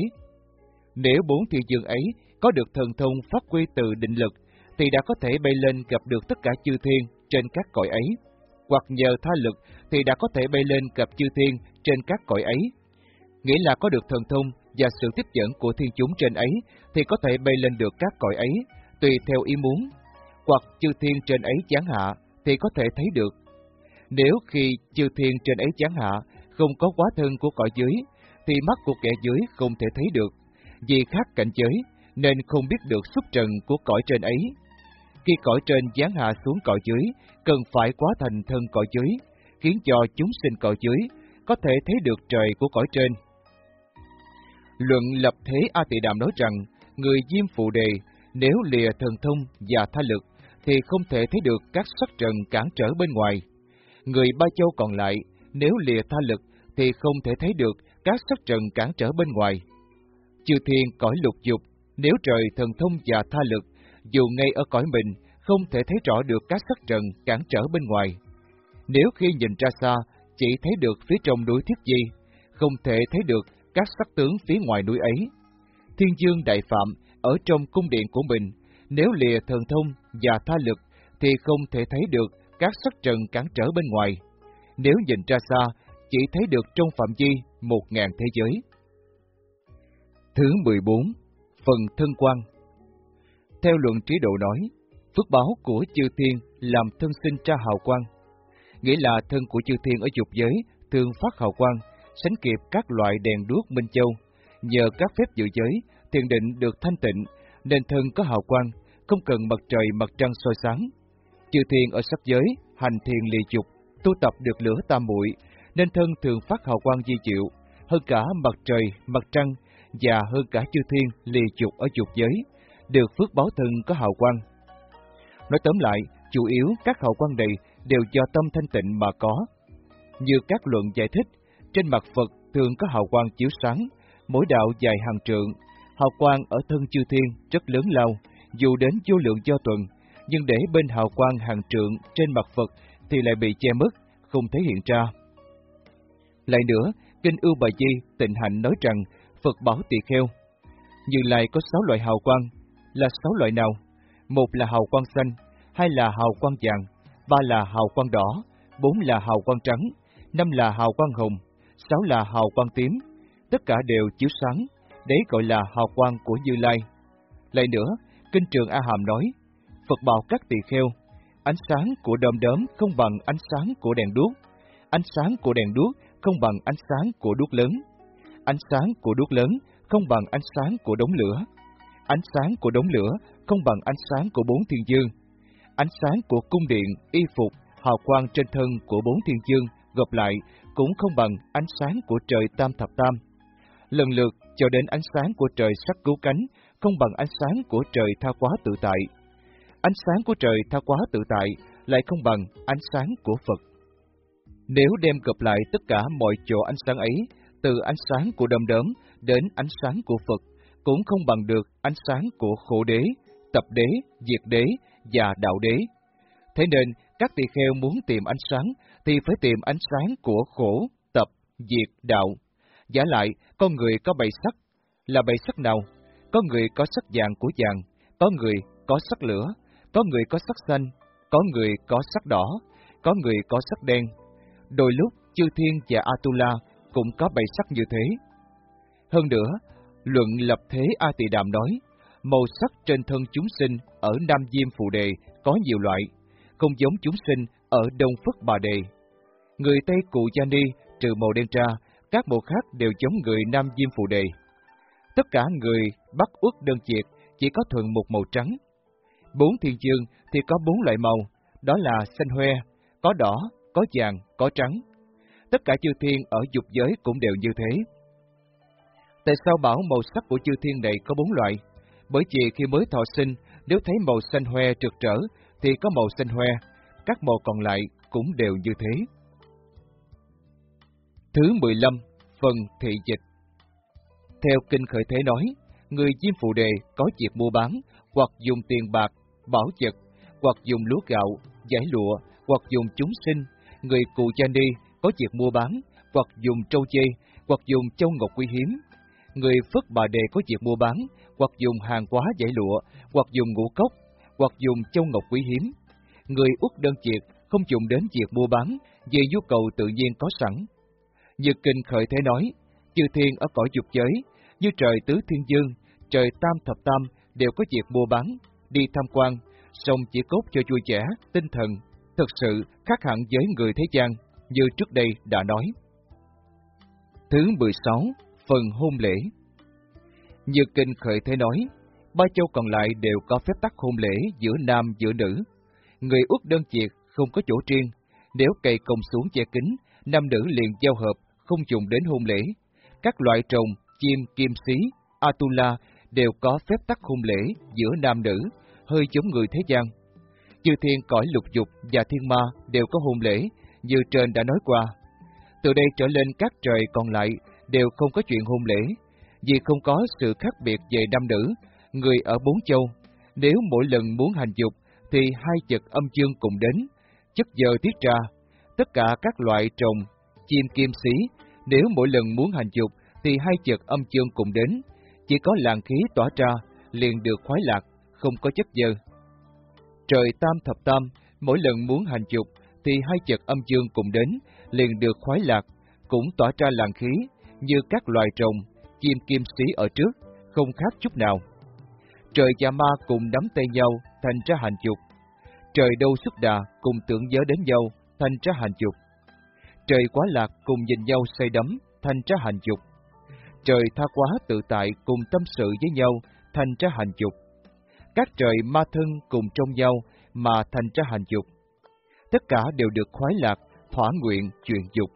Nếu 4 thiên dương ấy có được thần thông phát huy từ định lực, thì đã có thể bay lên gặp được tất cả chư thiên trên các cõi ấy, hoặc nhờ tha lực thì đã có thể bay lên gặp chư thiên trên các cõi ấy. Nghĩa là có được thần thông và sự tiếp dẫn của thiên chúng trên ấy thì có thể bay lên được các cõi ấy, tùy theo ý muốn, hoặc chư thiên trên ấy giáng hạ thì có thể thấy được. Nếu khi chư thiên trên ấy giáng hạ không có quá thân của cõi dưới, thì mắt của kẻ dưới không thể thấy được, vì khác cảnh giới nên không biết được xuất trần của cõi trên ấy. Khi cõi trên giáng hạ xuống cõi dưới, cần phải quá thành thân cõi dưới, khiến cho chúng sinh cõi dưới có thể thấy được trời của cõi trên. Luận Lập Thế A Tỳ Đàm nói rằng, người Diêm Phù Đề nếu lìa thần thông và tha lực thì không thể thấy được các sắc trần cản trở bên ngoài. Người Ba Châu còn lại nếu lìa tha lực thì không thể thấy được các sắc trần cản trở bên ngoài. Chư thiên cõi lục dục, nếu trời thần thông và tha lực, dù ngay ở cõi mình không thể thấy rõ được các sắc trần cản trở bên ngoài. Nếu khi nhìn ra xa chỉ thấy được phía trong núi Thiết Di, không thể thấy được các sắc tướng phía ngoài núi ấy. Thiên Dương Đại Phạm ở trong cung điện của mình, nếu lìa thần thông và tha lực thì không thể thấy được các sắc trần cản trở bên ngoài. Nếu nhìn ra xa, chỉ thấy được trong phạm vi 1000 thế giới. Thứ 14. Phần thân quan. Theo luận Trí Độ nói, phước báo của chư thiên làm thân sinh ra hào quang, nghĩa là thân của chư thiên ở dục giới thường phát hào quang, sánh kịp các loại đèn đuốc minh châu. Nhờ các phép dự giới, thiền định được thanh tịnh, nên thân có hào quang, không cần mặt trời mặt trăng soi sáng. Chư thiên ở sắc giới, hành thiền lìa dục, tu tập được lửa tam muội, nên thân thường phát hào quang di diệu, hơn cả mặt trời, mặt trăng, và hơn cả chư thiên lìa dục ở dục giới, được phước báo thân có hào quang. Nói tóm lại, chủ yếu các hào quang này đều do tâm thanh tịnh mà có. Như các luận giải thích, trên mặt Phật thường có hào quang chiếu sáng, mỗi đạo dài hàng trượng. Hào quang ở thân chư thiên rất lớn lao, dù đến vô lượng do tuần, nhưng để bên hào quang hàng trượng trên mặt Phật thì lại bị che mất, không thể hiện ra. Lại nữa, Kinh Ưu Bà Di Tịnh Hạnh nói rằng Phật bảo tỳ kheo, Như Lai có 6 loại hào quang, là 6 loại nào? 1 là hào quang xanh, 2 là hào quang vàng, 3 là hào quang đỏ, 4 là hào quang trắng, 5 là hào quang hồng, 6 là hào quang tím. Tất cả đều chiếu sáng, đấy gọi là hào quang của Như Lai. Lại nữa, Kinh Trường A Hàm nói, Phật bảo các tỳ kheo, ánh sáng của đom đóm không bằng ánh sáng của đèn đuốc, ánh sáng của đèn đuốc không bằng ánh sáng của đuốc lớn, ánh sáng của đuốc lớn không bằng ánh sáng của đống lửa, ánh sáng của đống lửa không bằng ánh sáng của 4 thiên dương, ánh sáng của cung điện, y phục, hào quang trên thân của 4 thiên dương gộp lại cũng không bằng ánh sáng của trời Tam Thập Tam. Lần lượt cho đến ánh sáng của trời sắc cứu cánh không bằng ánh sáng của trời tha hóa tự tại. Ánh sáng của trời tha hóa tự tại lại không bằng ánh sáng của Phật. Nếu đem gộp lại tất cả mọi chỗ ánh sáng ấy, từ ánh sáng của đom đóm đến ánh sáng của Phật, cũng không bằng được ánh sáng của khổ đế, tập đế, diệt đế và đạo đế. Thế nên, các tỳ kheo muốn tìm ánh sáng thì phải tìm ánh sáng của khổ, tập, diệt, đạo. Giả lại, con người có 7 sắc, là 7 sắc nào? Có người có sắc vàng của vàng, có người có sắc lửa, có người có sắc xanh, có người có sắc đỏ, có người có sắc đen. Đôi lúc, chư thiên và Atula cũng có 7 sắc như thế. Hơn nữa, luận Lập Thế A Tỳ Đàm nói, màu sắc trên thân chúng sinh ở Nam Diêm Phù Đề có nhiều loại, không giống chúng sinh ở Đông Phất Bà Đề. Người Tây Cù Gia Ni trừ màu đen ra, các màu khác đều giống người Nam Diêm Phù Đề. Tất cả người Bắc Uất Đơn Chiệt chỉ có thuần một màu trắng. 4 thiên dương thì có 4 loại màu, đó là xanh hoe, có đỏ, có vàng, có trắng. Tất cả chư thiên ở dục giới cũng đều như thế. Tại sao bảo màu sắc của chư thiên này có 4 loại? Bởi vì khi mới thọ sinh, nếu thấy màu xanh hoe rực rỡ thì có màu xanh hoe, các màu còn lại cũng đều như thế. Thứ 15. Phần thị dịch. Theo Kinh Khởi Thế nói, người Diêm Phù Đề có việc mua bán, hoặc dùng tiền bạc, bảo vật, hoặc dùng lúa gạo, giải lụa, hoặc dùng chúng sinh. Người Cù Gia Ni có việc mua bán, hoặc dùng trâu chê, hoặc dùng châu ngọc quý hiếm. Người Phất Bà Đề có việc mua bán, hoặc dùng hàng hóa giải lụa, hoặc dùng ngũ cốc, hoặc dùng châu ngọc quý hiếm. Người Uất Đơn Chiệt không dùng đến việc mua bán, vì nhu cầu tự nhiên có sẵn. Như Kinh Khởi Thế nói, chư thiên ở cõi dục giới, như trời Tứ Thiên Dương, trời Tam Thập Tam đều có việc mua bán, đi tham quan, song chỉ cốt cho vui vẻ, tinh thần, thực sự khác hẳn với người thế gian, như trước đây đã nói. Thứ 16. Phần hôn lễ. Như Kinh Khởi Thế nói, 3 châu còn lại đều có phép tắc hôn lễ giữa nam giữa nữ. Người Uất Đơn Chiệt không có chỗ riêng, Nếu cây công xuống che kính, nam nữ liền giao hợp, không dùng đến hôn lễ. Các loại trùng, chim, kim xí, Atula đều có phép tắc hôn lễ giữa nam nữ, hơi giống người thế gian. Chư thiên cõi lục dục và thiên ma đều có hôn lễ, như trên đã nói qua. Từ đây trở lên các trời còn lại đều không có chuyện hôn lễ, vì không có sự khác biệt về nam nữ, người ở bốn châu. Nếu mỗi lần muốn hành dục thì hai chật âm dương cùng đến, chất giờ tiết ra. Tất cả các loại trùng, chim kim xí, nếu mỗi lần muốn hành dục thì hai chật âm dương cùng đến, chỉ có làn khí tỏa ra, liền được khoái lạc, không có chất dơ. Trời tam thập tam, mỗi lần muốn hành dục thì hai chật âm dương cùng đến, liền được khoái lạc, cũng tỏa ra làn khí, như các loài trùng, chim kim xí ở trước, không khác chút nào. Trời và ma cùng nắm tay nhau, thành ra hành dục. Trời đâu xuất đà cùng tưởng nhớ đến nhau, thành ra hành dục. Trời quá lạc cùng nhìn nhau say đắm, thành ra hành dục. Trời tha quá tự tại cùng tâm sự với nhau, thành ra hành dục. Các trời ma thân cùng trong nhau mà thành ra hành dục. Tất cả đều được khoái lạc, thỏa nguyện, chuyện dục.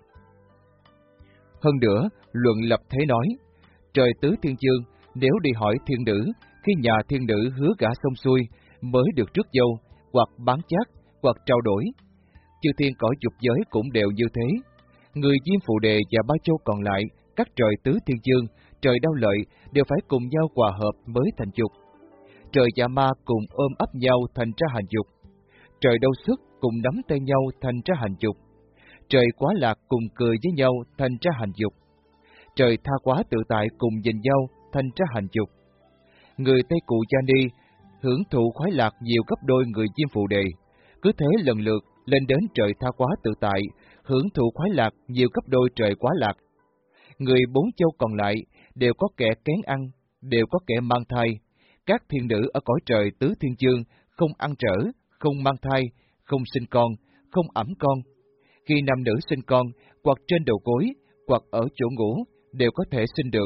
Hơn nữa, luận lập thế nói, trời tứ thiên dương, nếu đi hỏi thiên nữ, khi nhà thiên nữ hứa gả xong xuôi, mới được rước dâu, hoặc bán chác, hoặc trao đổi. Chư thiên cõi dục giới cũng đều như thế. Người Diêm Phù Đề và Ba Châu còn lại, các trời tứ thiên dương, trời Đao Lợi đều phải cùng nhau hòa hợp mới thành dục. Trời và ma cùng ôm ấp nhau thành ra hành dục. Trời Đâu Xuất cùng nắm tay nhau thành ra hành dục. Trời Quá Lạc cùng cười với nhau thành ra hành dục. Trời Tha Quá tự tại cùng nhìn nhau thành ra hành dục. Người Tây Cụ Gia Ni hưởng thụ khoái lạc nhiều gấp đôi người Diêm Phù Đề, cứ thế lần lượt lên đến trời Tha Quá tự tại, hưởng thụ khoái lạc nhiều gấp đôi trời Quá Lạc. Người bốn châu còn lại đều có kẻ kén ăn, đều có kẻ mang thai. Các thiên nữ ở cõi trời tứ thiên dương không ăn trở, không mang thai, không sinh con, không ẵm con. Khi nam nữ sinh con, hoặc trên đầu gối, hoặc ở chỗ ngủ, đều có thể sinh được.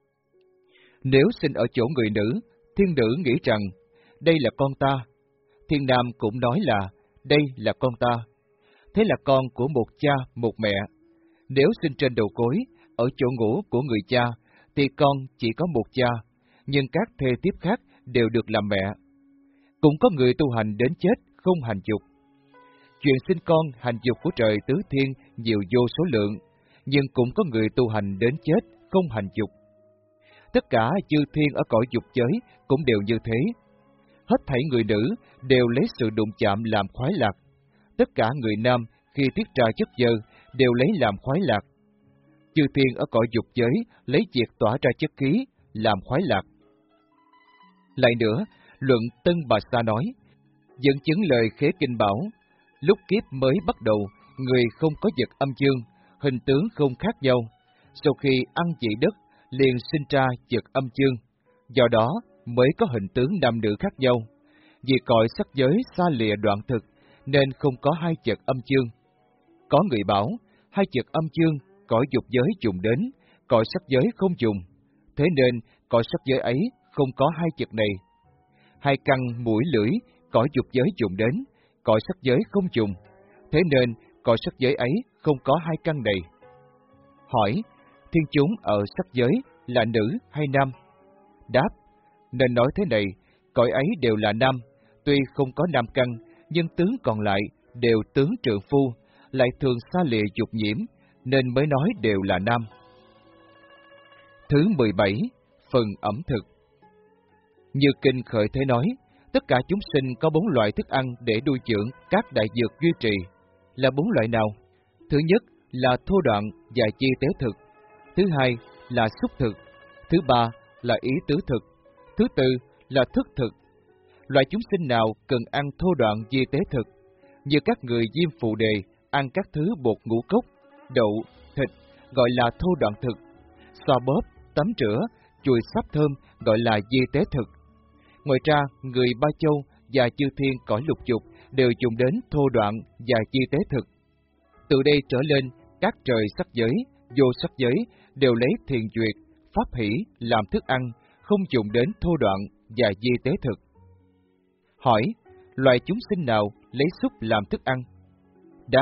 Nếu sinh ở chỗ người nữ, thiên nữ nghĩ rằng, đây là con ta. Thiên nam cũng nói là, đây là con ta. Thế là con của một cha, một mẹ. Nếu sinh trên đầu gối, ở chỗ ngủ của người cha, thì con chỉ có một cha, nhưng các thê thiếp khác đều được làm mẹ. Cũng có người tu hành đến chết không hành dục. Chuyện sinh con hành dục của trời tứ thiên nhiều vô số lượng, nhưng cũng có người tu hành đến chết không hành dục. Tất cả chư thiên ở cõi dục giới cũng đều như thế. Hết thảy người nữ đều lấy sự đụng chạm làm khoái lạc. Tất cả người nam khi tiết ra chất dơ đều lấy làm khoái lạc. Chư thiên ở cõi dục giới lấy việc tỏa ra chất khí làm khoái lạc. Lại nữa, luận Tân Bà Sa nói, dẫn chứng lời Khế Kinh bảo, lúc kiếp mới bắt đầu, người không có vật âm dương, hình tướng không khác nhau. Sau khi ăn vị đất, liền sinh ra vật âm dương, do đó mới có hình tướng nam nữ khác nhau. Vì cõi sắc giới xa lìa đoạn thực, nên không có hai vật âm dương. Có người bảo, hai vật âm dương, cõi dục giới dùng đến, cõi sắc giới không dùng. Thế nên, cõi sắc giới ấy không có hai vật này. Hai căn mũi lưỡi, cõi dục giới dùng đến, cõi sắc giới không dùng. Thế nên, cõi sắc giới ấy không có hai căn này. Hỏi, thiên chúng ở sắc giới là nữ hay nam? Đáp, nên nói thế này, cõi ấy đều là nam, tuy không có nam căn, nhưng tướng còn lại đều tướng trượng phu, lại thường xa lìa dục nhiễm, nên mới nói đều là nam. Thứ 17. Phần ẩm thực. Như Kinh Khởi Thế nói, tất cả chúng sinh có 4 loại thức ăn để nuôi dưỡng các đại dược duy trì. Là 4 loại nào? Thứ nhất là thô đoạn và chi tế thực. Thứ hai là xúc thực. Thứ ba là ý tứ thực. Thứ tư là thức thực. Loại chúng sinh nào cần ăn thô đoạn di tế thực, như các người Diêm Phù Đề ăn các thứ bột ngũ cốc, đậu, thịt, gọi là thô đoạn thực. Xoa bóp, tắm rửa, chùi sáp thơm gọi là di tế thực. Ngoài ra, người Ba Châu và chư thiên cõi lục dục đều dùng đến thô đoạn và di tế thực. Từ đây trở lên, các trời sắc giới, vô sắc giới đều lấy thiền duyệt, pháp hỷ làm thức ăn, không dùng đến thô đoạn và di tế thực. Hỏi, loài chúng sinh nào lấy xúc làm thức ăn? Đáp,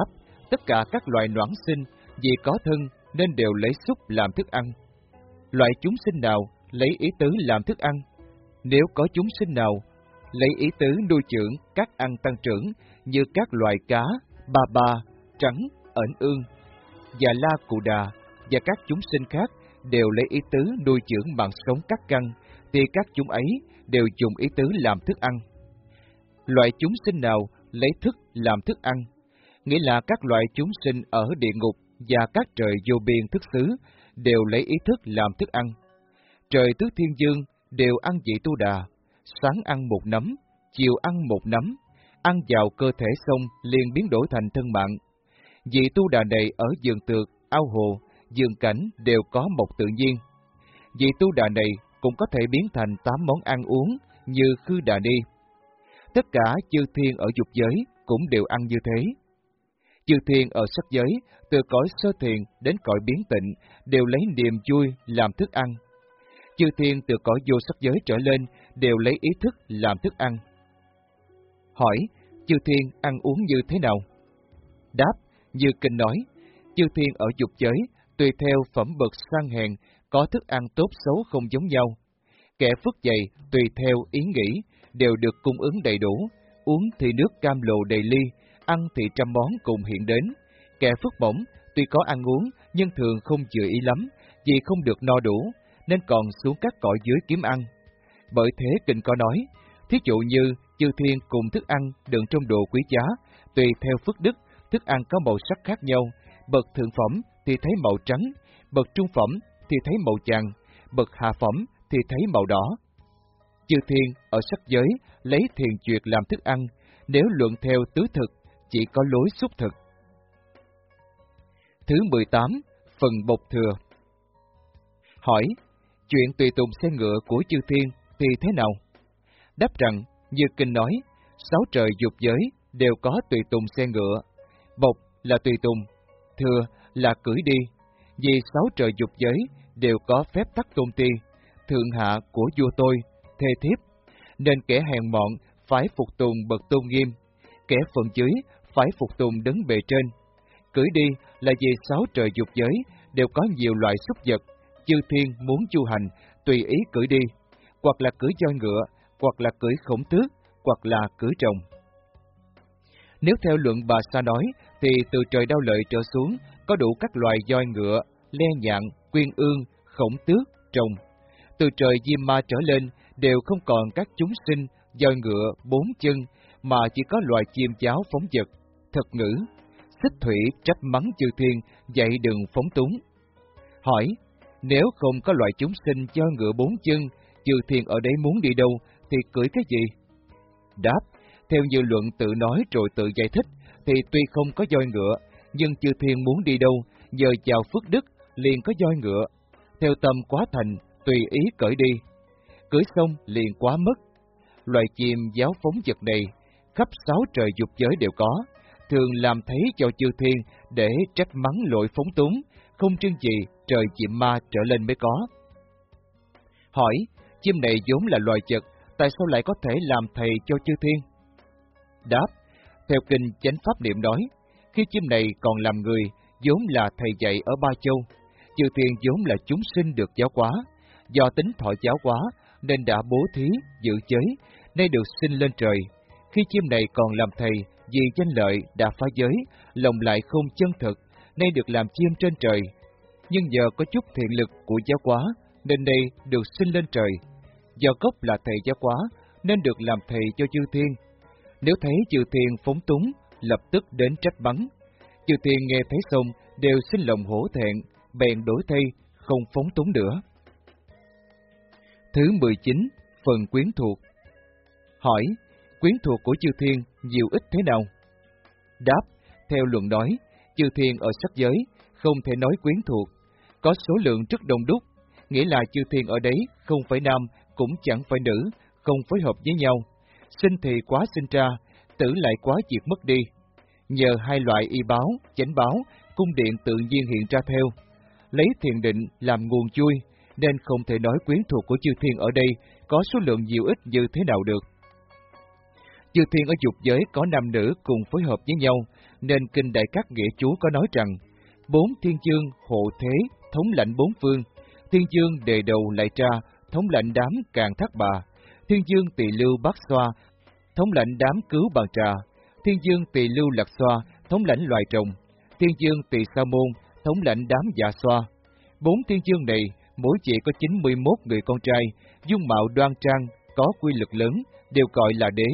Tất cả các loài noãn sinh vì có thân nên đều lấy súc làm thức ăn. Loại chúng sinh nào lấy ý tứ làm thức ăn? Nếu có chúng sinh nào lấy ý tứ nuôi dưỡng các ăn tăng trưởng như các loài cá, ba ba, trắng, ẩn ương, và la cù đà và các chúng sinh khác đều lấy ý tứ nuôi dưỡng mạng sống các căn, thì các chúng ấy đều dùng ý tứ làm thức ăn. Loại chúng sinh nào lấy thức làm thức ăn, nghĩa là các loại chúng sinh ở địa ngục và các trời vô biên thức xứ đều lấy ý thức làm thức ăn. Trời tứ thiên dương đều ăn vị tu đà, sáng ăn một nắm, chiều ăn một nắm, ăn vào cơ thể xong liền biến đổi thành thân mạng. Vị tu đà này ở vườn tược, ao hồ, vườn cảnh đều có một tự nhiên. Vị tu đà này cũng có thể biến thành 8 món ăn uống như khư đà ni. Tất cả chư thiên ở dục giới cũng đều ăn như thế. Chư thiên ở sắc giới, từ cõi sơ thiền đến cõi biến tịnh, đều lấy niềm vui làm thức ăn. Chư thiên từ cõi vô sắc giới trở lên, đều lấy ý thức làm thức ăn. Hỏi, chư thiên ăn uống như thế nào? Đáp, như kinh nói, chư thiên ở dục giới, tùy theo phẩm bậc sang hèn, có thức ăn tốt xấu không giống nhau. Kẻ phước dày, tùy theo ý nghĩ, đều được cung ứng đầy đủ, uống thì nước cam lồ đầy ly, ăn thì trăm món cùng hiện đến. Kẻ phước mỏng, tuy có ăn uống, nhưng thường không chừa ý lắm, vì không được no đủ, nên còn xuống các cõi dưới kiếm ăn. Bởi thế kinh có nói, thí dụ như chư thiên cùng thức ăn đựng trong đồ quý giá, tùy theo phước đức, thức ăn có màu sắc khác nhau, bậc thượng phẩm thì thấy màu trắng, bậc trung phẩm thì thấy màu vàng, bậc hạ phẩm thì thấy màu đỏ. Chư thiên ở sắc giới lấy thiền duyệt làm thức ăn, nếu luận theo tứ thực, chỉ có lối xúc thực. Thứ 18. Phần bộc thừa. Hỏi, chuyện tùy tùng xe ngựa của chư thiên thì thế nào? Đáp rằng, như kinh nói, 6 trời dục giới đều có tùy tùng xe ngựa. Bộc là tùy tùng, thừa là cưỡi đi. Vì 6 trời dục giới đều có phép tắc tôn ti, thượng hạ của vua tôi, thê thiếp, nên kẻ hèn mọn phải phục tùng bậc tôn nghiêm, kẻ phần dưới phải phục tùng đấng bề trên. Cưỡi đi là vì 6 trời dục giới đều có nhiều loại súc vật, chư thiên muốn chu hành, tùy ý cưỡi đi, hoặc là cưỡi voi ngựa, hoặc là cưỡi khổng tước, hoặc là cưỡi rồng. Nếu theo luận Bà Sa nói, thì từ trời Đao Lợi trở xuống, có đủ các loài voi ngựa, le nhạn, quyên ương, khổng tước, rồng. Từ trời Diêm Ma trở lên, đều không còn các chúng sinh, voi ngựa, 4 chân, mà chỉ có loài chim cháo phóng dật, thật ngữ. Xích thủy trách mắng chư thiên, dạy đừng phóng túng. Hỏi, nếu không có loài chúng sinh voi ngựa 4 chân, chư thiên ở đấy muốn đi đâu, thì cưỡi cái gì? Đáp, theo như luận tự nói rồi tự giải thích, thì tuy không có voi ngựa, nhưng chư thiên muốn đi đâu, nhờ vào phước đức, liền có voi ngựa. Theo tâm quá thành, tùy ý cởi đi. Cưỡi xong liền quá mất. Loài chim giáo phóng vật này, khắp 6 trời dục giới đều có, thường làm thấy cho chư thiên để trách mắng lỗi phóng túng, không riêng gì trời Diệm Ma trở lên mới có. Hỏi, chim này vốn là loài vật, tại sao lại có thể làm thầy cho chư thiên? Đáp, theo kinh Chánh Pháp Niệm nói, khi chim này còn làm người, vốn là thầy dạy ở Ba Châu, chư thiên vốn là chúng sinh được giáo hóa, do tính thọ giáo hóa nên đã bố thí, giữ giới, nay được sinh lên trời. Khi chim này còn làm thầy, vì danh lợi đã phá giới, lòng lại không chân thực, nay được làm chim trên trời. Nhưng nhờ có chút thiện lực của giáo hóa, nên nay được sinh lên trời. Do gốc là thầy giáo hóa, nên được làm thầy cho chư thiên. Nếu thấy chư thiên phóng túng, lập tức đến trách mắng. Chư thiên nghe thấy xong, đều sinh lòng hổ thẹn, bèn đổi thay, không phóng túng nữa. Thứ 19. Phần quyến thuộc. Hỏi, quyến thuộc của chư thiên nhiều ít thế nào? Đáp, theo luận nói, chư thiên ở sắc giới không thể nói quyến thuộc, có số lượng rất đông đúc, nghĩa là chư thiên ở đấy không phải nam cũng chẳng phải nữ, không phối hợp với nhau, sinh thì quá sinh ra, tử lại quá diệt mất đi. Nhờ hai loại y báo, chánh báo, cung điện tự nhiên hiện ra theo, lấy thiền định làm nguồn chui, nên không thể nói quyến thuộc của chư thiên ở đây có số lượng nhiều ít như thế nào được. Chư thiên ở dục giới có nam nữ cùng phối hợp với nhau, nên kinh Đại Cát Nghĩa Chú có nói rằng, 4 thiên chương hộ thế, thống lãnh 4 phương, thiên chương đề đầu lại tra, thống lãnh đám Càn Thác Bà, thiên chương Tỳ Lưu Bát Xoa, thống lãnh đám Cứu Bàn Trà, thiên chương Tỳ Lưu Lạc Xoa, thống lãnh loài trồng, thiên chương Tỳ Sa Môn, thống lãnh đám Dạ Xoa. 4 thiên chương này, mỗi chỉ có 91 người con trai, dung mạo đoan trang, có quy lực lớn, đều gọi là đế.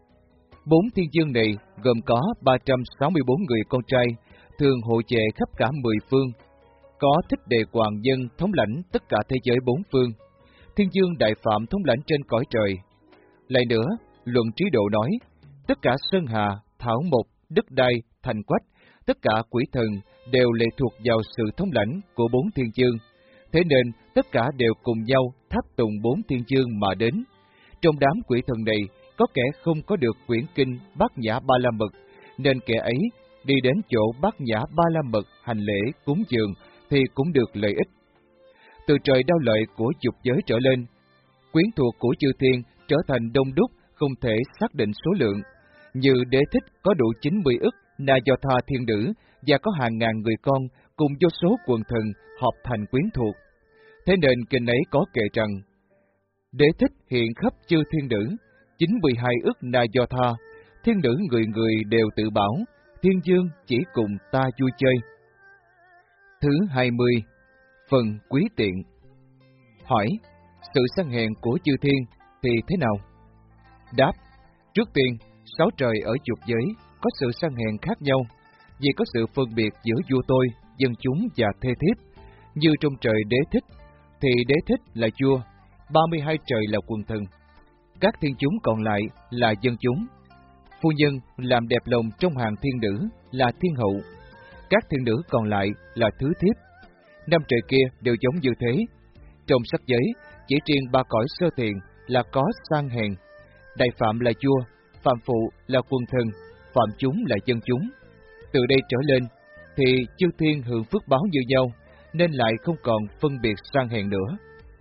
4 thiên chương này gồm có 364 người con trai, thường hộ trệ khắp cả 10 phương, có Thích Đề Hoàng Dân thống lãnh tất cả thế giới 4 phương, thiên chương Đại Phạm thống lãnh trên cõi trời. Lại nữa, Luận Trí Độ nói, tất cả sơn hà, thảo mộc, đất đai, thành quách, tất cả quỷ thần đều lệ thuộc vào sự thống lãnh của 4 thiên chương. Thế nên, tất cả đều cùng nhau tháp tùng 4 thiên chương mà đến. Trong đám quỷ thần này, có kẻ không có được quyển kinh Bát Nhã Ba La Mật, nên kẻ ấy đi đến chỗ Bát Nhã Ba La Mật hành lễ cúng dường thì cũng được lợi ích. Từ trời đao lợi của dục giới trở lên, quyến thuộc của chư thiên trở thành đông đúc, không thể xác định số lượng. Như Đế Thích có đủ 90 ức Na Do Tha thiên nữ và có hàng ngàn người con cùng vô số quần thần hợp thành quyến thuộc. Thế nên kinh ấy có kể rằng, Đế Thích hiện khắp chư thiên nữ, 92 ức Na Do Tha, thiên nữ người người đều tự bảo, thiên dương chỉ cùng ta vui chơi. Thứ 20. Phần quý tiện. Hỏi, sự sang hèn của chư thiên thì thế nào? Đáp, trước tiên, 6 trời ở dục giới có sự sang hèn khác nhau, vì có sự phân biệt giữa vua tôi, dân chúng và thê thiếp. Như trong trời Đế Thích, thì Đế Thích là vua, 32 trời là quần thần. Các thiên chúng còn lại là dân chúng. Phu nhân làm đẹp lòng trong hàng thiên nữ là thiên hậu. Các thiên nữ còn lại là thứ thiếp. 5 trời kia đều giống như thế. Trong sắc giới, chỉ riêng 3 cõi sơ thiền là có sang hèn. Đại phạm là vua, phạm phụ là quân thần, phạm chúng là dân chúng. Từ đây trở lên, thì chư thiên hưởng phước báo như nhau, nên lại không còn phân biệt sang hèn nữa.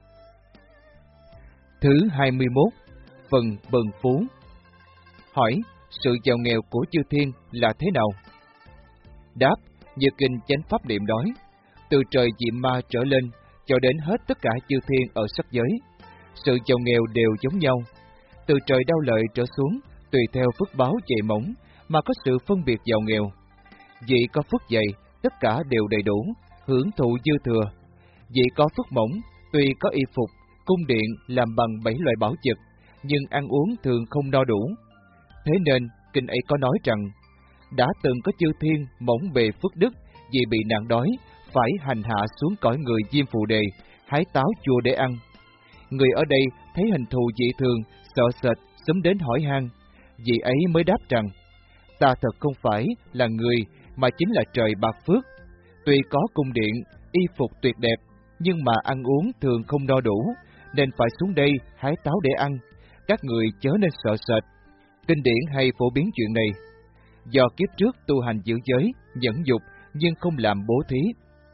Thứ 21. Phần bần phú. Hỏi, sự giàu nghèo của chư thiên là thế nào? Đáp, như kinh Chánh Pháp Niệm nói, từ trời Diệm Ma trở lên, cho đến hết tất cả chư thiên ở sắc giới, sự giàu nghèo đều giống nhau. Từ trời Đao Lợi trở xuống, tùy theo phước báo dày mỏng mà có sự phân biệt giàu nghèo. Vị có phước dày, tất cả đều đầy đủ, hưởng thụ dư thừa. Vị có phước mỏng, tuy có y phục, cung điện làm bằng 7 loại bảo vật, nhưng ăn uống thường không no đủ. Thế nên, kinh ấy có nói rằng, đã từng có chư thiên mỏng bề phước đức, vì bị nạn đói, phải hành hạ xuống cõi người Diêm Phù Đề, hái táo chua để ăn. Người ở đây thấy hình thù dị thường, sợ sệt, xúm đến hỏi han. Vị ấy mới đáp rằng, ta thật không phải là người, mà chính là trời bạc phước. Tuy có cung điện, y phục tuyệt đẹp, nhưng mà ăn uống thường không no đủ, nên phải xuống đây hái táo để ăn. Các người chớ nên sợ sệt. Kinh điển hay phổ biến chuyện này. Do kiếp trước tu hành giữ giới, nhẫn dục, nhưng không làm bố thí.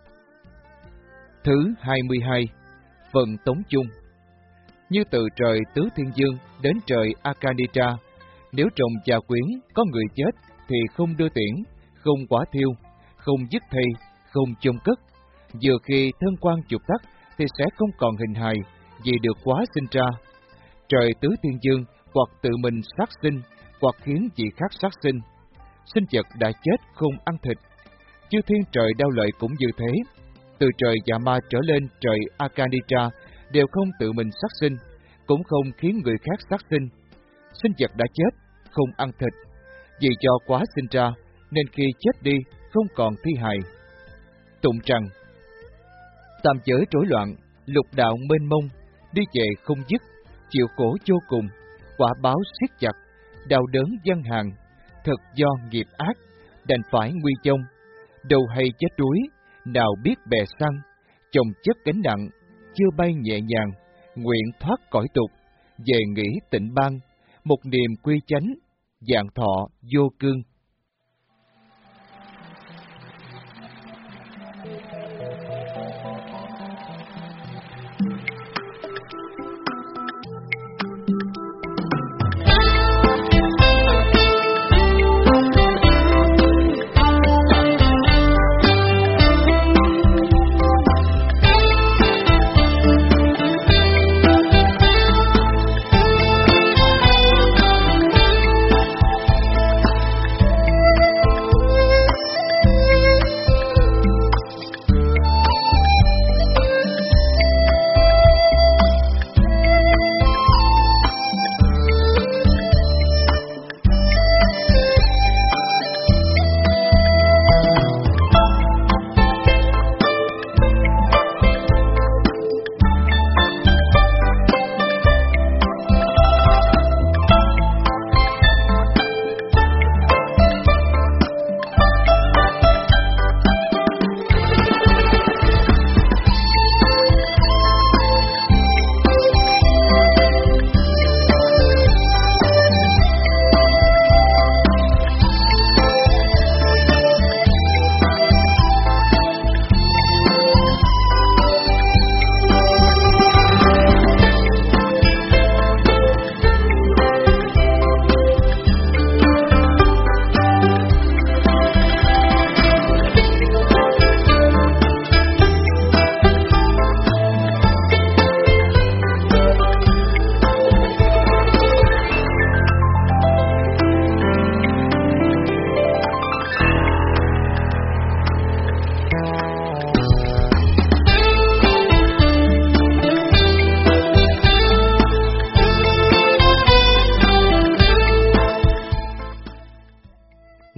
Thứ 22. Phần tống chung. Như từ trời Tứ Thiên Dương đến trời Akanitra, nếu trong gia quyến có người chết thì không đưa tiễn, không quả thiêu, không dứt thây, không chôn cất. Vừa khi thân quan chụp tắt thì sẽ không còn hình hài, vì được quá sinh ra. Trời Tứ Thiên Dương hoặc tự mình sát sinh, hoặc khiến vị khác sát sinh. Sinh vật đã chết không ăn thịt. Chư thiên trời Đao Lợi cũng như thế. Từ trời Dạ Ma trở lên trời Akanitra đều không tự mình sát sinh, cũng không khiến người khác sát sinh. Sinh vật đã chết, không ăn thịt. Vì do quá sinh ra, nên khi chết đi, không còn thi hài. Tụng rằng, tam giới rối loạn, lục đạo mênh mông, đi về không dứt, chịu khổ vô cùng, quả báo siết chặt, đau đớn gian hàng, thật do nghiệp ác, đành phải nguy chông. Đầu hay chết đuối, nào biết bè săn, chồng chất gánh nặng, chưa bay nhẹ nhàng, nguyện thoát cõi tục, về nghỉ tịnh bang, một niềm quy chánh, dạng thọ vô cương.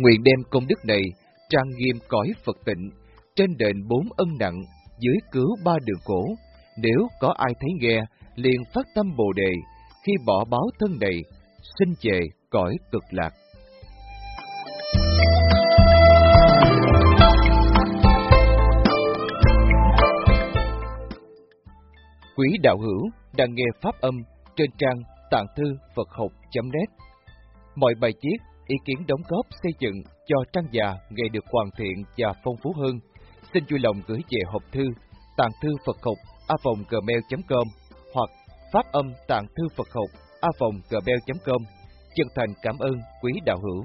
Nguyện đem công đức này trang nghiêm cõi Phật tịnh, trên đền 4 ân nặng, dưới cứu 3 đường khổ. Nếu có ai thấy nghe, liền phát tâm Bồ đề, khi bỏ báo thân này, sinh về cõi cực lạc. Quý đạo hữu đang nghe pháp âm trên trang tạng thư Phật học.net. Mọi bài viết, ý kiến đóng góp xây dựng cho trang già ngày được hoàn thiện và phong phú hơn, xin vui lòng gửi về hộp thư tạng thư Phật học @gmail.com hoặc pháp âm tạng thư Phật học @gmail.com. Chân thành cảm ơn quý đạo hữu.